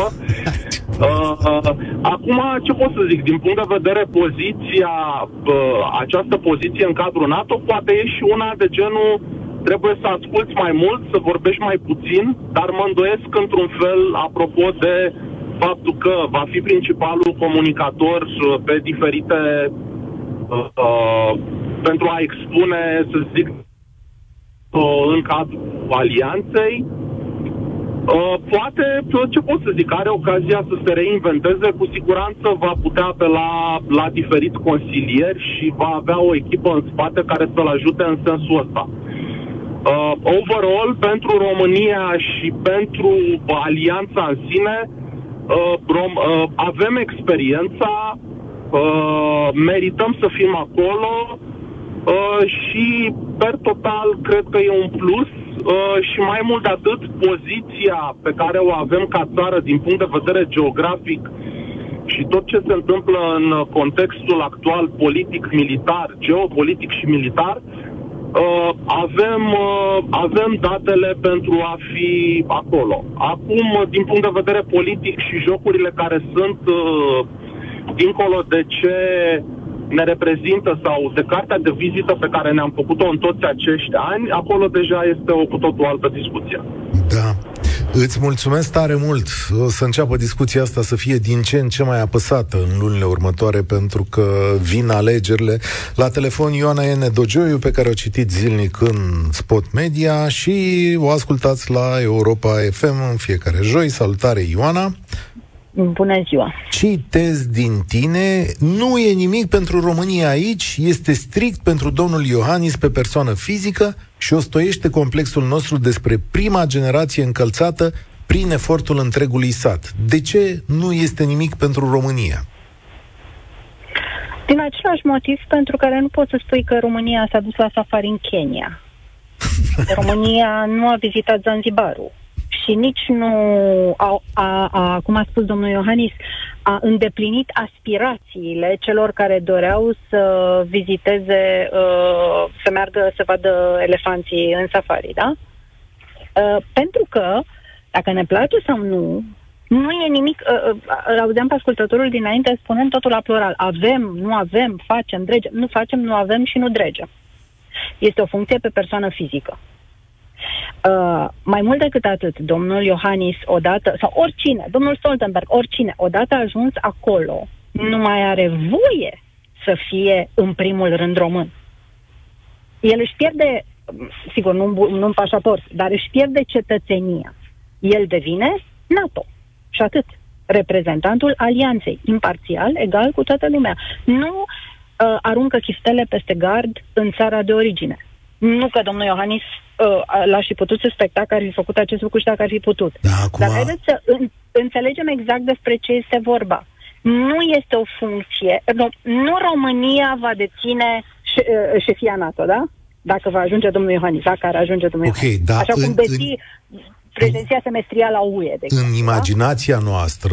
Uh, uh, acum, ce pot să zic? Din punct de vedere poziția, uh, această poziție în cadrul NATO poate e și una de genul trebuie să asculți mai mult, să vorbești mai puțin, dar mă îndoiesc într-un fel, apropo de faptul că va fi principalul comunicator pe diferite uh, uh, pentru a expune, să zic, uh, în cadrul alianței. Uh, poate, ce pot să zic, are ocazia să se reinventeze, cu siguranță va putea apela la diferiți consilieri și va avea o echipă în spate care să-l ajute în sensul ăsta. Uh, overall, pentru România și pentru alianța în sine, uh, rom- uh, avem experiența, uh, merităm să fim acolo uh, și, per total, cred că e un plus uh, și mai mult de atât, poziția pe care o avem ca țară din punct de vedere geografic și tot ce se întâmplă în contextul actual politic-militar, geopolitic și militar, Uh, avem, uh, avem datele pentru a fi acolo. Acum, din punct de vedere politic și jocurile care sunt uh, dincolo de ce ne reprezintă sau de cartea de vizită pe care ne-am făcut-o în toți acești ani, acolo deja este o cu totul altă discuție. Da. Îți mulțumesc tare mult. O să înceapă discuția asta să fie din ce în ce mai apăsată în lunile următoare, pentru că vin alegerile. La telefon Ioana N. Dogioiu, pe care o citiți zilnic în Spot Media și o ascultați la Europa F M în fiecare joi. Salutare, Ioana! Bună ziua! Citez din tine: nu e nimic pentru România aici, este strict pentru domnul Iohannis pe persoană fizică și ostoiește complexul nostru despre prima generație încălțată prin efortul întregului sat. De ce nu este nimic pentru România? Din același motiv pentru care nu poți să spui că România s-a dus la safari în Kenya. România nu a vizitat Zanzibarul. Și nici nu, a, a, a, cum a spus domnul Iohannis, a îndeplinit aspirațiile celor care doreau să viziteze, uh, să meargă să vadă elefanții în safari, da? Uh, pentru că, dacă ne place sau nu, nu e nimic, uh, uh, auzeam pe ascultătorul dinainte spunând totul la plural. Avem, nu avem, facem, dregem. Nu facem, nu avem și nu dregem. Este o funcție pe persoană fizică. Uh, mai mult decât atât, domnul Iohannis odată, sau oricine, domnul Stoltenberg, oricine, odată ajuns acolo, nu mai are voie să fie în primul rând român. El își pierde, sigur, nu, nu în pașaport, dar își pierde cetățenia. El devine NATO. Și atât. Reprezentantul alianței, imparțial, egal cu toată lumea. Nu uh, aruncă chiftele peste gard în țara de origine. Nu că domnul Iohannis uh, l-aș fi putut suspecta că ar fi făcut acest lucru și dacă ar fi putut. Da, acum... Dar haideți să în, înțelegem exact despre ce este vorba. Nu este o funcție... Nu, nu România va deține șe, uh, șefia NATO, da? Dacă va ajunge domnul Iohannis, dacă ar ajunge domnul okay, Iohannis. da, Așa în, cum deții în, prezenția semestrială a U E, de exemplu. În imaginația da? noastră,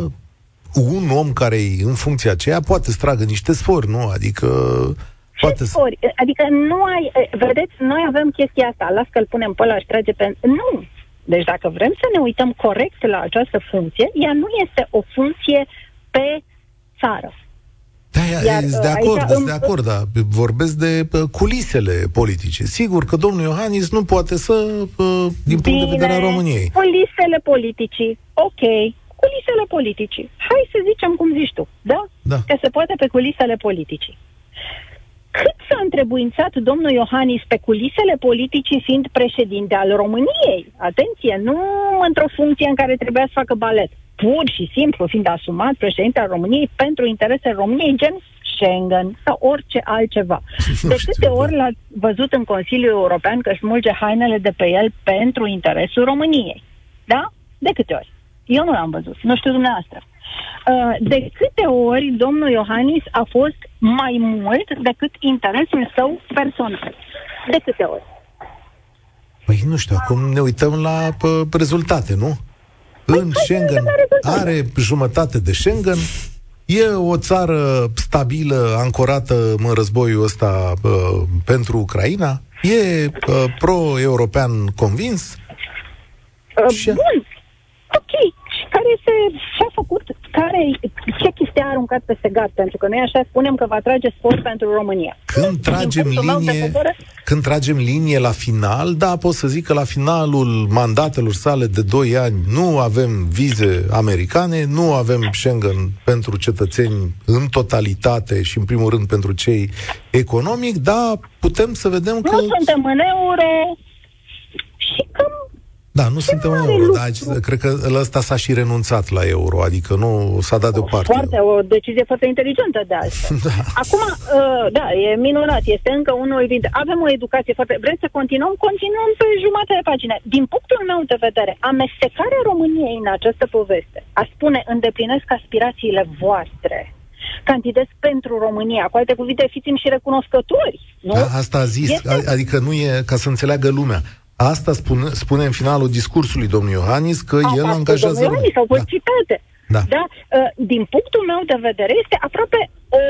un om care e în funcția aceea poate să tragă niște sfori, nu? Adică... Ce sfori? Adică nu ai... Vedeți, noi avem chestia asta, las că îl punem pe ăla și trage pe... Nu! Deci dacă vrem să ne uităm corect la această funcție, ea nu este o funcție pe țară. Da, Iar, de acord, aici, de acord, dar vorbesc de culisele politice. Sigur că domnul Iohannis nu poate să, din punct Bine, de vedere al României. Culisele politicii, ok, culisele politicii. Hai să zicem cum zici tu, da? Da. Că se poate pe culisele politicii. Cât s-a întrebuințat domnul Iohannis pe culisele politicii fiind președinte al României? Atenție, nu într-o funcție în care trebuia să facă balet. Pur și simplu fiind asumat președinte al României pentru interesele României, gen Schengen sau orice altceva. De câte ori l-a văzut în Consiliul European că smulge hainele de pe el pentru interesul României? Da? De câte ori? Eu nu l-am văzut, nu știu dumneavoastră. De câte ori domnul Iohannis a fost mai mult decât interesul său personal? De câte ori? Păi nu știu, acum ne uităm la pă, rezultate, nu? în Schengen, are jumătate de Schengen, e o țară stabilă, ancorată în războiul ăsta uh, pentru Ucraina, e uh, pro-european convins. Uh, și... Bun, ok. Și care este, ce-a făcut, care, ce chestia a aruncat peste gard? Pentru că noi așa spunem că va trage spor pentru România. Când tragem linie, vedere... când tragem linie la final, da, pot să zic că la finalul mandatelor sale de doi ani nu avem vize americane, nu avem Schengen pentru cetățeni în totalitate și în primul rând pentru cei economic, dar putem să vedem nu că... Nu suntem în euro și că Da, nu suntem în euro, dar cred că ăsta s-a și renunțat la euro, adică nu s-a dat deoparte. Foarte, o decizie foarte inteligentă de altfel. Da. Acum, uh, da, e minunat, este încă unul dintre... Avem o educație foarte... Vrem să continuăm? Continuăm pe jumătate de pagină. Din punctul meu de vedere, amestecarea României în această poveste, a spune îndeplinesc aspirațiile voastre, candidez pentru România, cu alte cuvinte, fiți-mi și recunoscători, nu? Da, asta a zis, este... adică nu e ca să înțeleagă lumea. Asta spune, spune în finalul discursului domnul Iohannis, că Asta el angajează... Domnul Iohannis, au fost da. citate. Da. Da? Din punctul meu de vedere, este aproape o,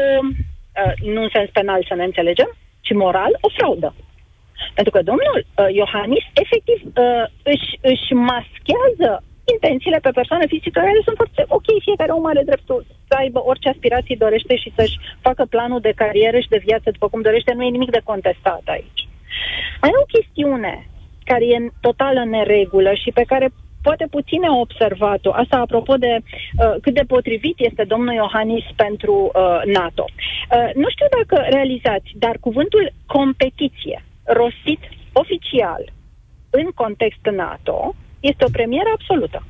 nu în sens penal să ne înțelegem, ci moral, o fraudă. Pentru că domnul Iohannis, efectiv, își, își maschează intențiile pe persoane fizice care sunt foarte ok, fiecare om are dreptul să aibă orice aspirații dorește și să-și facă planul de carieră și de viață după cum dorește, nu e nimic de contestat aici. Mai e o chestiune care e în totală neregulă și pe care poate puțin au observat-o. Asta apropo de uh, cât de potrivit este domnul Iohannis pentru uh, NATO. Uh, nu știu dacă realizați, dar cuvântul competiție, rostit oficial în context NATO, este o premieră absolută.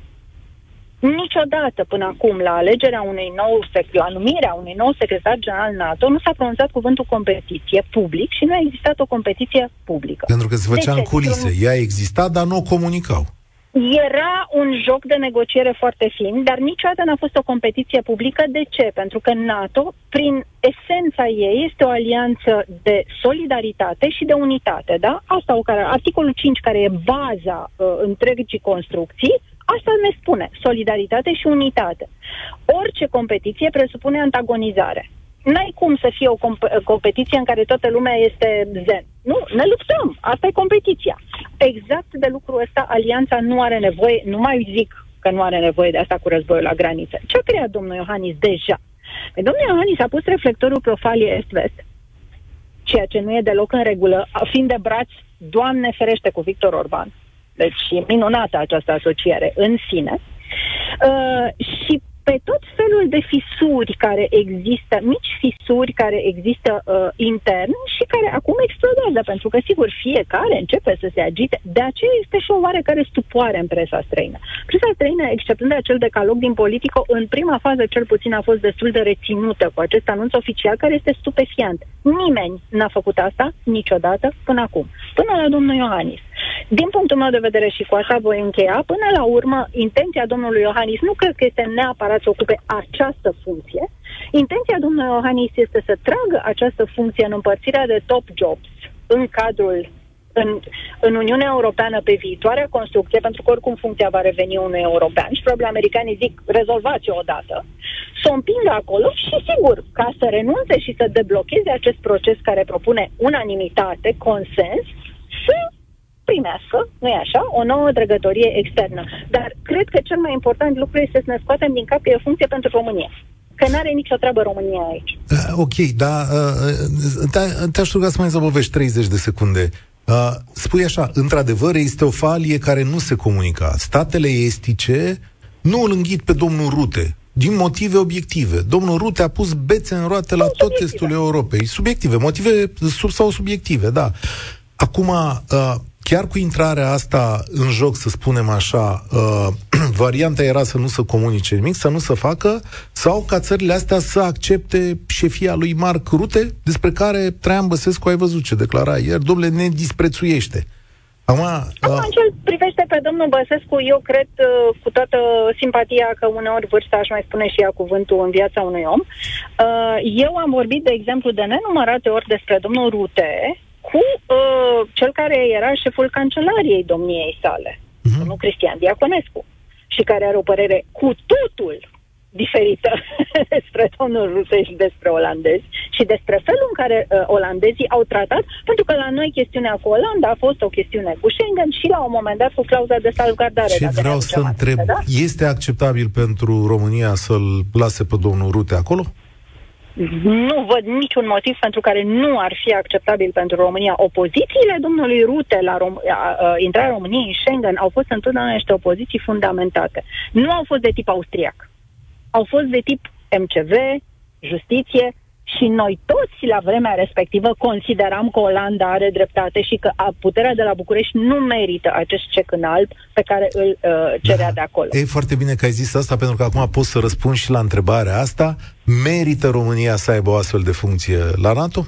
Niciodată până acum, la alegerea unui nou, la numirea unui nou secretar general NATO, nu s-a pronunțat cuvântul competiție public și nu a existat o competiție publică. Pentru că se făcea în culise. Ea exista, dar nu o comunicau. Era un joc de negociere foarte fin, dar niciodată n-a fost o competiție publică. De ce? Pentru că NATO, prin esența ei, este o alianță de solidaritate și de unitate, da? Asta, articolul cinci, care e baza uh, întregii construcții, asta ne spune, solidaritate și unitate. Orice competiție presupune antagonizare. N-ai cum să fie o comp- competiție în care toată lumea este zen. Nu, ne luptăm. Asta e competiția. Exact de lucrul ăsta alianța nu are nevoie, nu mai zic că nu are nevoie de asta cu războiul la graniță. Ce a creat domnul Iohannis deja? Păi domnul Iohannis a pus reflectorul profalie est-vest, ceea ce nu e deloc în regulă, fiind de braț, Doamne ferește, cu Victor Orban. Deci e minunată această asociere în sine. Uh, și pe tot felul de fisuri care există, mici fisuri care există uh, intern și care acum explodează, pentru că, sigur, fiecare începe să se agite. De aceea este și o oarecare stupoare în presa străină. Presa străină, exceptând acel decalog din Politico, în prima fază, cel puțin, a fost destul de reținută cu acest anunț oficial, care este stupefiant. Nimeni n-a făcut asta niciodată până acum. Până la domnul Iohannis. Din punctul meu de vedere, și cu asta voi încheia, până la urmă, intenția domnului Iohannis nu cred că este neapărat să ocupe această funcție. Intenția domnului Iohannis este să tragă această funcție în împărțirea de top jobs în cadrul, în, în Uniunea Europeană pe viitoarea construcție, pentru că oricum funcția va reveni unui european și probabil americanii zic, rezolvați-o odată, să o împingă acolo și, sigur, ca să renunțe și să deblocheze acest proces care propune unanimitate, consens, să primească, nu-i așa, o nouă dregătorie externă. Dar cred că cel mai important lucru este să ne scoatem din cap că e o funcție pentru România. Că n-are nicio treabă România aici. Uh, ok, dar uh, te- te-aș ruga să mai zăbovești treizeci de secunde. Uh, spui așa, într-adevăr, este o falie care nu se comunica. Statele estice nu îl înghit pe domnul Rute, din motive obiective. Domnul Rute a pus bețe în roate la tot estul Europei. Subiective, motive sub sau subiective, da. Acum, uh, chiar cu intrarea asta în joc, să spunem așa, uh, varianta era să nu se comunice nimic, să nu se facă, sau ca țările astea să accepte șefia lui Marc Rute, despre care Traian Băsescu, ai văzut ce declara ieri, domnule, ne disprețuiește. Acum, Acum, în ce privește pe domnul Băsescu, eu cred, uh, cu toată simpatia, că uneori vârsta aș mai spune și ea cuvântul în viața unui om. Uh, eu am vorbit, de exemplu, de nenumărate ori despre domnul Rute, cu uh, cel care era șeful cancelariei domniei sale, uh-huh. domnul Cristian Diaconescu. și care are o părere cu totul diferită despre domnul Rute și despre olandezi și despre felul în care uh, olandezii au tratat, pentru că la noi chestiunea cu Olanda a fost o chestiune cu Schengen și la un moment dat cu clauza de salvgardare. Ce vreau să întreb, da? Este acceptabil pentru România să-l lase pe domnul Rute acolo? Nu văd niciun motiv pentru care nu ar fi acceptabil pentru România. Opozițiile domnului Rute la Rom- a, a, intrarea României în Schengen au fost întotdeauna niște opoziții fundamentate. Nu au fost de tip austriac. Au fost de tip M C V, justiție, și noi toți la vremea respectivă consideram că Olanda are dreptate și că puterea de la București nu merită acest cec în alb pe care îl uh, cerea da. de acolo. E foarte bine că ai zis asta, pentru că acum pot să răspund și la întrebarea asta. Merită România să aibă o astfel de funcție la NATO?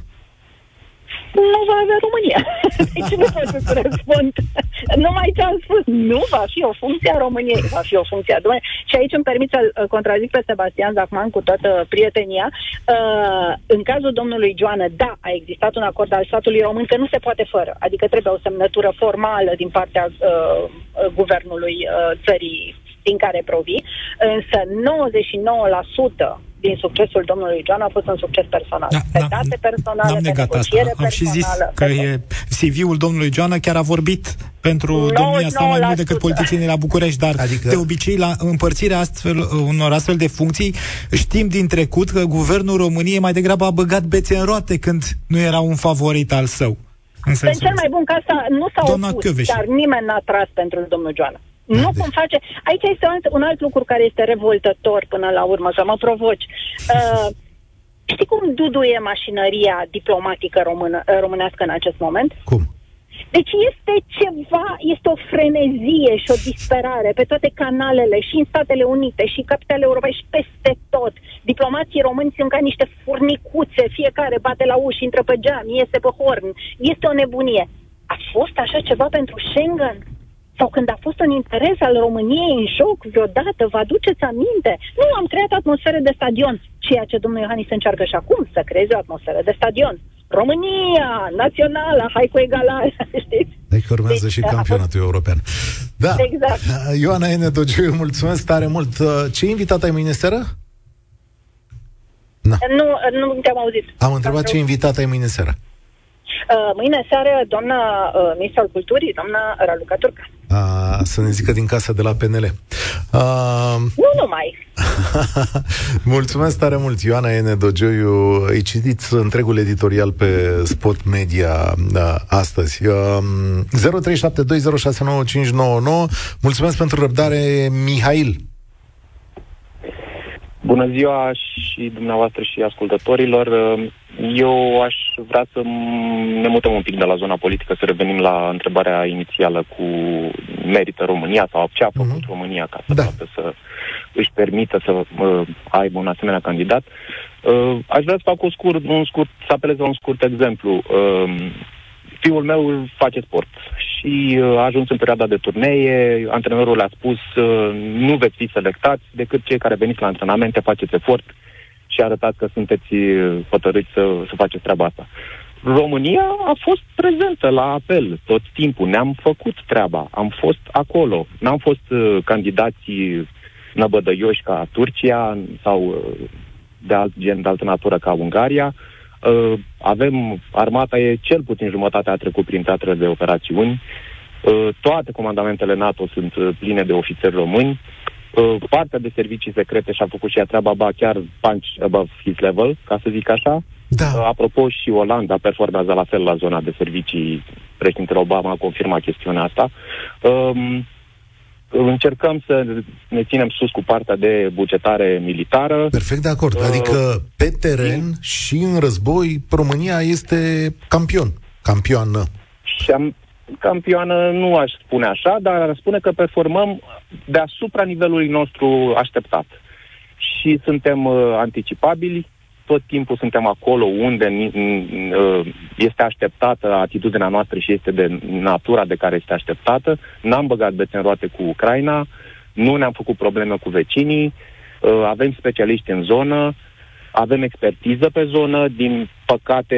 Nu va avea România. Deci nu pot să răspund. Numai ce am spus, nu va fi o funcție a României, va fi o funcție a României. Și aici îmi permit să-l contrazic pe Sebastian Zacman cu toată prietenia. Uh, în cazul domnului Joană, da, a existat un acord al statului român că nu se poate fără. Adică trebuie o semnătură formală din partea uh, guvernului uh, țării din care provii, însă nouăzeci și nouă la sută din succesul domnului Joan a fost un succes personal. Da, pe date personale, n-am negat pe asta. Am personală, și zis că e, C V-ul domnului Joana chiar a vorbit pentru domnia sa mai mult decât politicienii la București, dar adică... de obicei la împărțirea astfel, unor astfel de funcții știm din trecut că guvernul României mai degrabă a băgat bețe în roate când nu era un favorit al său. În cel mai bun caz nu s-a opus, Căveș. Dar nimeni n-a tras pentru domnul Joana. Nu cum face... Aici este un alt, un alt lucru care este revoltător până la urmă, că mă provoci. Uh, știi cum duduie mașinăria diplomatică română, românească în acest moment? Cum? Deci este ceva, este o frenezie și o disperare pe toate canalele, și în Statele Unite, și în capitalele europene, și peste tot. Diplomații români sunt ca niște furnicuțe, fiecare bate la uși, intră pe geam, iese pe horn. Este o nebunie. A fost așa ceva pentru Schengen? Sau când a fost un interes al României în joc vreodată, vă aduceți aminte? Nu, am creat atmosferă de stadion, ceea ce domnul Iohannis încearcă și acum, să creeze o atmosferă de stadion. România, națională, hai cu egalare, știți? Deci că urmează deci, și campionatul fost... european. Da, exact. Ioana N. Dogiu, mulțumesc tare mult. Ce invitat ai mâine seară? Na. Nu, nu te-am auzit. Am întrebat ce invitat ai mâine seară. Uh, mâine seară, doamna uh, ministru al culturii, doamna Raluca Turca. Uh, să ne zică din casa de la P N L. Uh... Nu numai. Mulțumesc tare mult, Ioana N. Dogioiu. Ai citit întregul editorial pe Spot Media uh, astăzi. Uh, zero trei șapte doi zero șase nouă cinci nouă nouă. Mulțumesc pentru răbdare, Mihail. Bună ziua și dumneavoastră și ascultătorilor. Eu aș vrea să ne mutăm un pic de la zona politică, să revenim la întrebarea inițială cu merită România sau ce a făcut uh-huh. România ca să, da. să își permită să uh, aibă un asemenea candidat. Uh, aș vrea să fac un scurt, un scurt, să apelez la un scurt exemplu. Uh, fiul meu face sport și a ajuns în perioada de turnee, antrenorul le-a spus nu veți fi selectați decât cei care veniți la antrenamente, faceți efort și arătați că sunteți hotărâți să, să faceți treaba asta. România a fost prezentă la apel tot timpul, ne-am făcut treaba, am fost acolo, n-am fost candidații năbădăioși ca Turcia sau de alt gen, de altă natură ca Ungaria. Uh, avem, armata e cel puțin jumătate a trecut prin teatre de operațiuni, uh, toate comandamentele NATO sunt uh, pline de ofițeri români, uh, partea de servicii secrete și-a făcut și ea treaba, ba chiar punch above his level, ca să zic așa. Da. Uh, apropo, și Olanda performează la fel la zona de servicii, președintele Obama a confirmat chestiunea asta. Uh, Încercăm să ne ținem sus cu partea de bugetare militară. Perfect de acord. Adică pe teren uh, și în război România este campion. Campioană. Și am, campioană nu aș spune așa, dar aș spune că performăm deasupra nivelului nostru așteptat. Și suntem uh, anticipabili. Tot timpul suntem acolo unde uh, este așteptată atitudinea noastră și este de natura de care este așteptată. N-am băgat bețe în roate cu Ucraina, nu ne-am făcut probleme cu vecinii, uh, avem specialiști în zonă, avem expertiză pe zonă, din păcate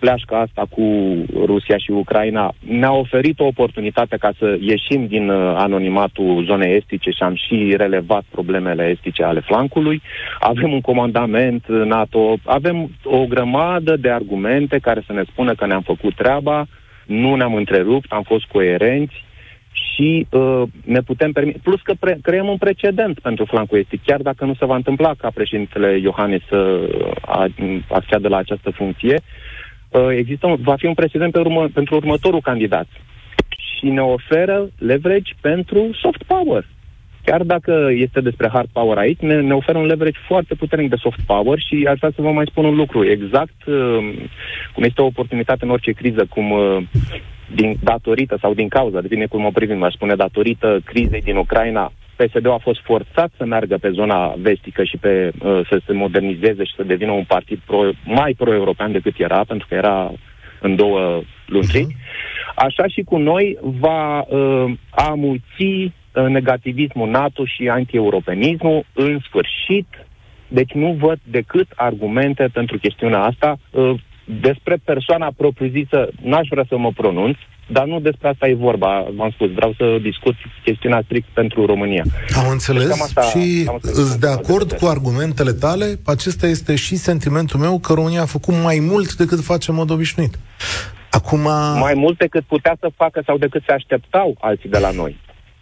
pleașca asta cu Rusia și Ucraina ne-a oferit o oportunitate ca să ieșim din uh, anonimatul zonei estice și am și relevat problemele estice ale flancului. Avem un comandament NATO, avem o grămadă de argumente care să ne spună că ne-am făcut treaba, nu ne-am întrerupt, am fost coerenți și uh, ne putem permite. Plus că pre- creăm un precedent pentru flancul estic, chiar dacă nu se va întâmpla ca președintele Iohannis să acceadă la această funcție, uh, există un, va fi un precedent pe urmă, pentru următorul candidat. Și ne oferă leverage pentru soft power. Chiar dacă este despre hard power aici, ne, ne oferă un leverage foarte puternic de soft power și aș vrea să vă mai spun un lucru. Exact uh, cum este o oportunitate în orice criză, cum uh, din datorită sau din cauza, depinde cum o privim, aș spune datorită crizei din Ucraina, P S D-ul a fost forțat să meargă pe zona vestică și pe, uh, să se modernizeze și să devină un partid pro, mai pro-european decât era, pentru că era în două lungiri. Uh-huh. Așa și cu noi va uh, amuți negativismul NATO și anti-europenismul în sfârșit. Deci nu văd decât argumente pentru chestiunea asta. Despre persoana propriu-zisă n-aș vrea să mă pronunț, dar nu despre asta e vorba. V-am spus, vreau să discut chestiunea strict pentru România. Am înțeles deci, asta, și îți de acord cu argumentele tale. Acesta este și sentimentul meu, că România a făcut mai mult decât face în mod obișnuit. Acum... Mai mult decât putea să facă sau decât se așteptau alții de la noi.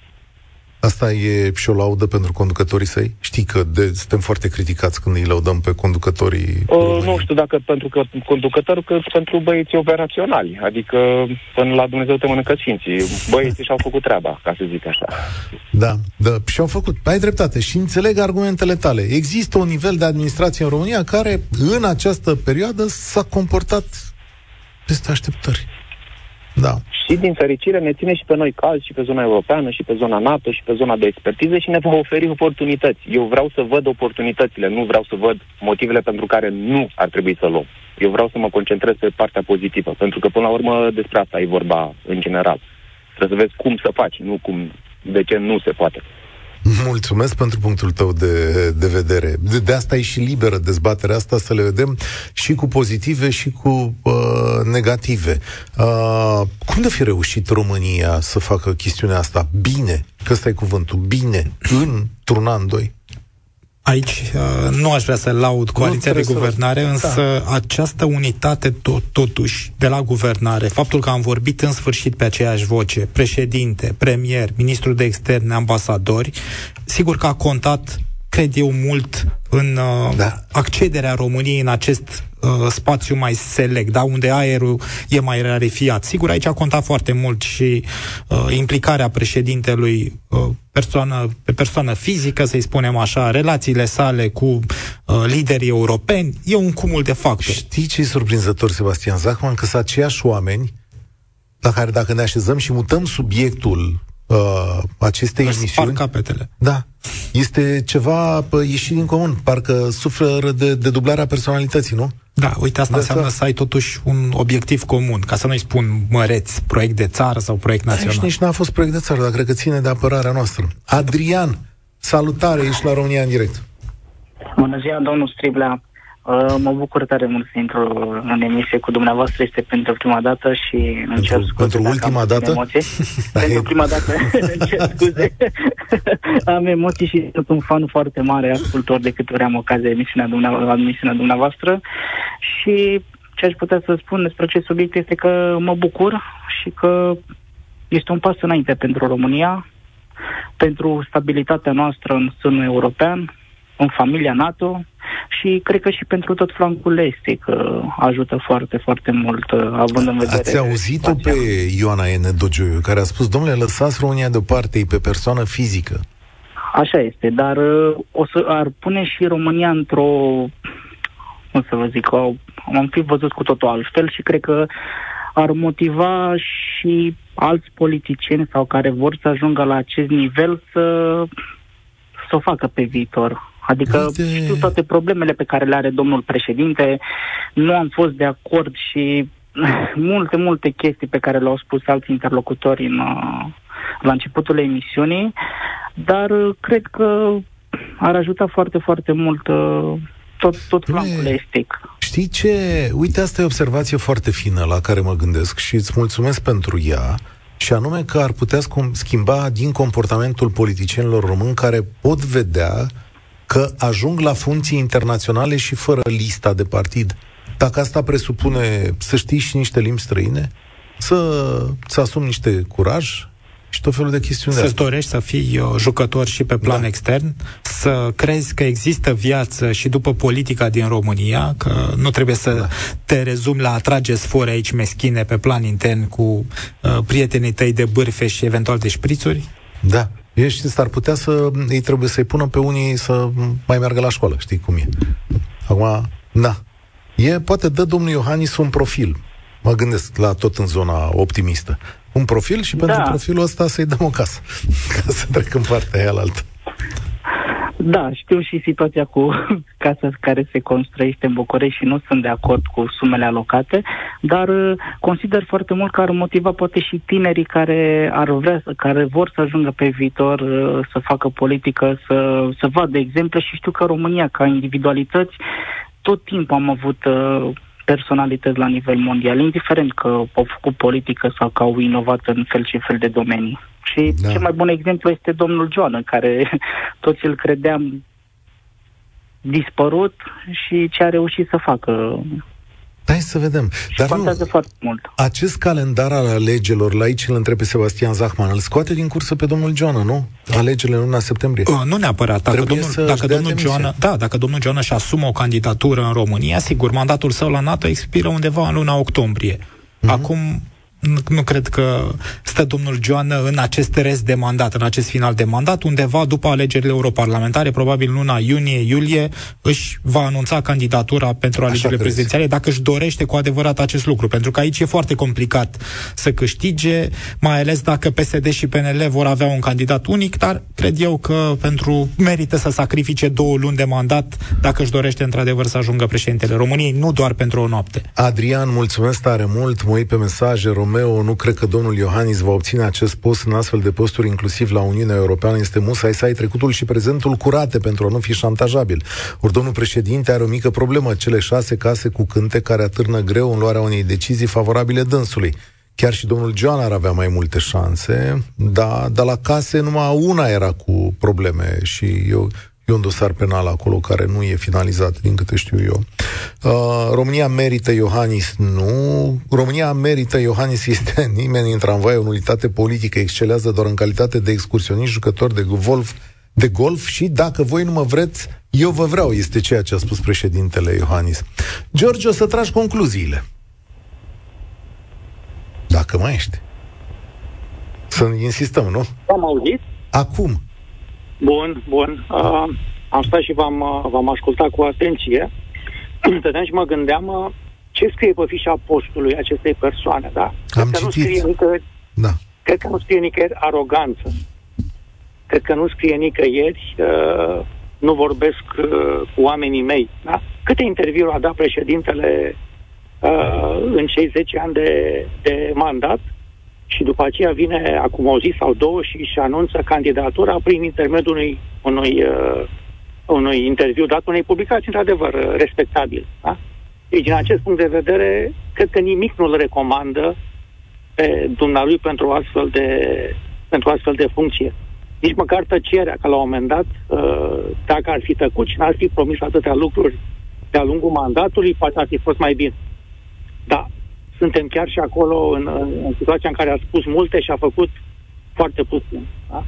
Asta e și o laudă pentru conducătorii săi? Știi că de, suntem foarte criticați când îi laudăm pe conducătorii uh, Nu știu dacă pentru că conducători, că pentru băieții operaționali. Adică până la Dumnezeu te mănâncă sfinții. Băieții și-au făcut treaba, ca să zic așa. Da, da, și-au făcut. Ai dreptate și înțeleg argumentele tale. Există un nivel de administrație în România care în această perioadă s-a comportat peste așteptări. Da. Și din fericire ne ține și pe noi cald și pe zona europeană și pe zona NATO și pe zona de expertiză și ne va oferi oportunități. Eu vreau să văd oportunitățile, nu vreau să văd motivele pentru care nu ar trebui să luăm. Eu vreau să mă concentrez pe partea pozitivă, pentru că până la urmă despre asta e vorba în general. Trebuie să vezi cum să faci, nu cum, de ce nu se poate. Mulțumesc pentru punctul tău de, de vedere. De, de asta e și liberă dezbaterea asta, să le vedem și cu pozitive și cu uh, negative. Uh, cum de fi reușit România să facă chestiunea asta bine? Că ăsta e cuvântul, bine, într-un an, doi. Aici uh, nu aș vrea să laud coaliția de guvernare, însă da. Această unitate tot, totuși de la guvernare, faptul că am vorbit în sfârșit pe aceeași voce, președinte, premier, ministrul de externe, ambasadori, sigur că a contat, cred eu, mult în uh, da. accederea României în acest uh, spațiu mai select, da, unde aerul e mai rarefiat. Sigur, aici a contat foarte mult și uh, implicarea președintelui uh, persoană, pe persoană fizică, să-i spunem așa, relațiile sale cu uh, liderii europeni, e un cumul de factori. Știi ce e surprinzător, Sebastian Zachman? Că sunt aceiași oameni la care dacă ne așezăm și mutăm subiectul Uh, acestei emisiuni, capetele. Da, este ceva uh, ieșit din comun, parcă suferă de, de dublarea personalității, nu? Da, uite, asta de înseamnă asta... să ai totuși un obiectiv comun, ca să nu-i spun măreți, proiect de țară sau proiect național. Aici nici n-a fost proiect de țară, dar cred că ține de apărarea noastră. Adrian, salutare, ești la România în direct. Bună ziua, domnul Striblea. Uh, mă bucur tare mult să intru în emisie cu dumneavoastră, este pentru prima dată și îmi cer scuze. Pentru ultima dată? Pentru prima dată îmi cer scuze. Am emoții și sunt un fan foarte mare, ascultor de câte ori am ocazia emisiunea dumneavoastră, emisiunea dumneavoastră și ce aș putea să spun despre acest subiect este că mă bucur și că este un pas înainte pentru România, pentru stabilitatea noastră în sânul european, în familia NATO și cred că și pentru tot flancul estic ajută foarte, foarte mult, având în vedere... Ați auzit-o pe Ioana N. Dogioiu, care a spus, domnule, lăsați România deoparte, e pe persoană fizică. Așa este, dar o să ar pune și România într-o, cum să vă zic, am fi văzut cu totul altfel și cred că ar motiva și alți politicieni sau care vor să ajungă la acest nivel să, să o facă pe viitor. Adică Uite... știu toate problemele pe care le are domnul președinte, nu am fost de acord și multe, multe chestii pe care le-au spus alți interlocutori în, la începutul emisiunii, dar cred că ar ajuta foarte, foarte mult tot, tot flancul estic. Știi ce? Uite, asta e o observație foarte fină la care mă gândesc și îți mulțumesc pentru ea, și anume că ar putea schimba din comportamentul politicienilor români care pot vedea că ajung la funcții internaționale și fără lista de partid. Dacă asta presupune să știi și niște limbi străine, să, să asumi niște curaj și tot felul de chestiuni. Să-ți dorești să fii uh, jucător și pe plan da. extern, să crezi că există viață și după politica din România, că nu trebuie să da. te rezumi la a trage sfori aici meschine pe plan intern cu uh, prietenii tăi de bârfe și eventual de șprițuri? Da. Ești, s-ar putea să ei trebuie să-i pună pe unii să mai meargă la școală, știi cum e. Acum, da. E, poate dă domnul Iohannis un profil. Mă gândesc la tot în zona optimistă. Un profil și da. pentru profilul ăsta să-i dăm o casă. Ca să trec în partea aia la altă. Da, știu și situația cu casa care se construiește în București și nu sunt de acord cu sumele alocate, dar consider foarte mult că ar motiva poate și tinerii care ar vrea, care vor să ajungă pe viitor să facă politică, să, să vadă exemple, și știu că România, ca individualități, tot timpul am avut personalități la nivel mondial, indiferent că au făcut politică sau că au inovat în fel și fel de domenii. Și da. cel mai bun exemplu este domnul Joană, care toți îl credeam dispărut și ce a reușit să facă. Hai să vedem. Și Dar contează nu, foarte mult. acest calendar al alegerilor, la aici îl întreb pe Sebastian Zachman, îl scoate din cursă pe domnul Joană, nu? Alegerile în luna septembrie. Uh, nu neapărat. Dacă domnul, dacă domnul Joană, da, dacă domnul Joană își asumă o candidatură în România, sigur, mandatul său la NATO expiră undeva în luna octombrie. Uh-huh. Acum, nu, nu cred că stă domnul Joană în acest rest de mandat, în acest final de mandat, undeva după alegerile europarlamentare, probabil în luna iunie-iulie, își va anunța candidatura pentru alegerile Așa prezidențiale, dacă își dorește cu adevărat acest lucru, pentru că aici e foarte complicat să câștige, mai ales dacă P S D și P N L vor avea un candidat unic, dar cred eu că pentru merită să sacrifice două luni de mandat dacă își dorește într-adevăr să ajungă președintele României, nu doar pentru o noapte. Adrian, mulțumesc tare mult, mă uit pe mesaje. Romeo, nu cred că domnul Iohannis va obține acest post în astfel de posturi, inclusiv la Uniunea Europeană. Este musai să ai trecutul și prezentul curate pentru a nu fi șantajabil. Ori domnul președinte are o mică problemă, cele șase case cu cânte care atârnă greu în luarea unei decizii favorabile dânsului. Chiar și domnul Joan ar avea mai multe șanse, dar, dar la case numai una era cu probleme și eu... E un dosar penal acolo care nu e finalizat, din câte știu eu. Uh, România merită Iohannis? Nu. România merită Iohannis este nimeni în tramvai, o nulitate politică, excelează doar în calitate de excursionist, jucător de golf, de golf și dacă voi nu mă vreți, eu vă vreau, este ceea ce a spus președintele Iohannis. George, o să tragi concluziile. Dacă mai ești. Să insistăm, nu? Am auzit? Acum. Bun, bun. Uh, am stat și v-am, uh, v-am ascultat cu atenție. Stăteam și mă gândeam uh, ce scrie pe fișa postului acestei persoane, da? Cred am că citit. Nu scrie nicăieri, da. Cred că nu scrie nicăieri aroganță. Cred că nu scrie nicăieri uh, nu vorbesc uh, cu oamenii mei, da? Câte interviuri a dat președintele uh, în cei zece ani de, de mandat? Și după aceea vine acum o zi sau două și își anunță candidatura prin intermediul unui, unui, uh, unui interviu dat unei publicații, într-adevăr, respectabil. Da? Deci, din acest punct de vedere, cred că nimic nu-l recomandă pe dumnealui pentru astfel de, pentru astfel de funcție. Nici măcar tăcerea, că la un moment dat, uh, dacă ar fi tăcut și n-ar fi promis atâtea lucruri de-a lungul mandatului, poate ar fi fost mai bine. Da. Suntem chiar și acolo în, în situația în care a spus multe și a făcut foarte puțin. Da?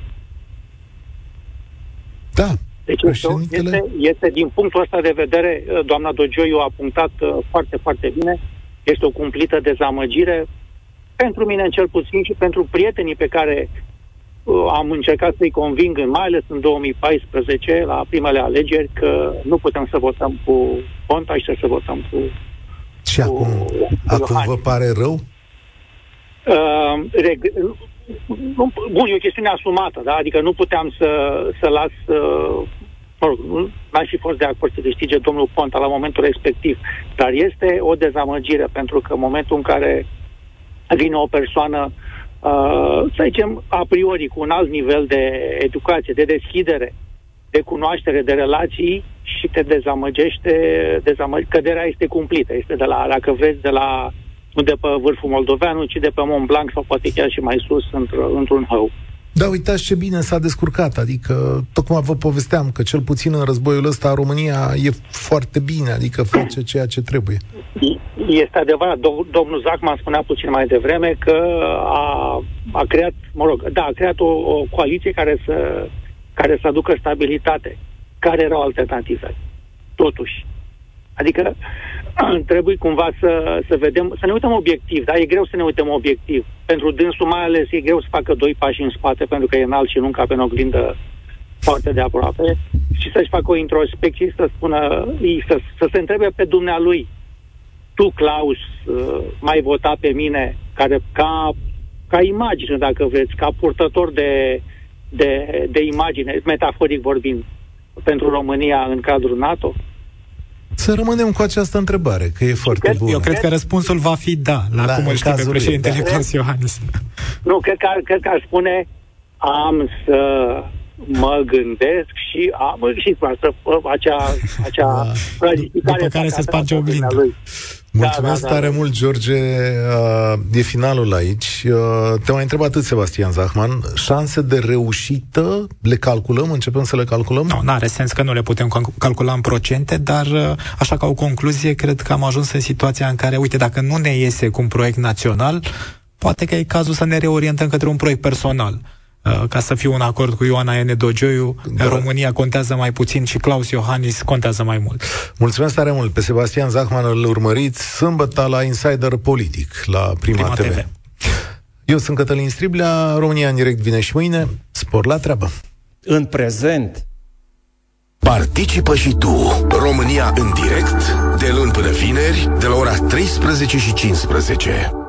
Da. Deci președintele... este, este, din punctul ăsta de vedere, doamna Dogioiu a punctat foarte, foarte bine. Este o cumplită dezamăgire pentru mine, în cel puțin, și pentru prietenii pe care uh, am încercat să-i conving, mai ales în două mii paisprezece, la primele alegeri, că nu putem să votăm cu Ponta și să votăm cu Și cu, acum, cu acum vă pare rău? Uh, reg- nu, bun, e o chestiune asumată, da? Adică nu puteam să, să las... Uh, mă rog, n-aș fi fost de acord să câștige domnul Ponta la momentul respectiv, dar este o dezamăgire, pentru că în momentul în care vine o persoană, uh, să zicem, a priori, cu un alt nivel de educație, de deschidere, de cunoaștere, de relații și te dezamăgește, dezamăge, căderea este cumplită. Este de la, dacă vezi, de la, nu de pe vârful Moldoveanu, ci de pe Mont Blanc sau poate chiar și mai sus, într- într-un hău. Da, uitați ce bine s-a descurcat, adică tocmai vă povesteam că cel puțin în războiul ăsta România e foarte bine, adică face ceea ce trebuie. Este adevărat, do- domnul Zachman spunea puțin mai devreme că a, a creat, mă rog, da, a creat o, o coaliție care să, care să aducă stabilitate. Care erau alternative? Totuși. Adică trebuie cumva să, să vedem, să ne uităm obiectiv, dar e greu să ne uităm obiectiv. Pentru dânsul mai ales e greu să facă doi pași în spate pentru că e înalt și nu încape în oglindă foarte de aproape și să-și facă o introspecție și să spună, să, să se întrebe pe dumnealui, tu, Claus, m-ai votat pe mine care, ca, ca imagine, dacă vreți, ca purtător de, de, de imagine, metaforic vorbind, pentru România în cadrul NATO? Să rămânem cu această întrebare, că e foarte cred, bună. Eu cred că răspunsul va fi da, la da, cum îl știm pe președintele da. Claus Iohannis. Nu, cred că, cred că ar spune am să mă gândesc și am și asta, acea, acea da. După care se sparge oglinda. Mulțumesc da, da, tare da. mult, George. Uh, e finalul aici. Uh, te mai întreb atât, Sebastian Zachman. Șanse de reușită le calculăm? Începem să le calculăm? Nu, n-are sens că nu le putem calcula în procente, dar așa ca o concluzie, cred că am ajuns în situația în care, uite, dacă nu ne iese cu un proiect național, poate că e cazul să ne reorientăm către un proiect personal. Ca să fiu în acord cu Ioana N. Dogioiu, da. România contează mai puțin și Claus Iohannis contează mai mult. Mulțumesc tare mult. Pe Sebastian Zachman îl urmăriți sâmbătă la Insider Politic, la Prima, Prima T V. T V. Eu sunt Cătălin Striblea, România în direct vine și mâine. Spor la treabă! În prezent participă și tu. România în direct, de luni până vineri, de la ora treisprezece și cincisprezece.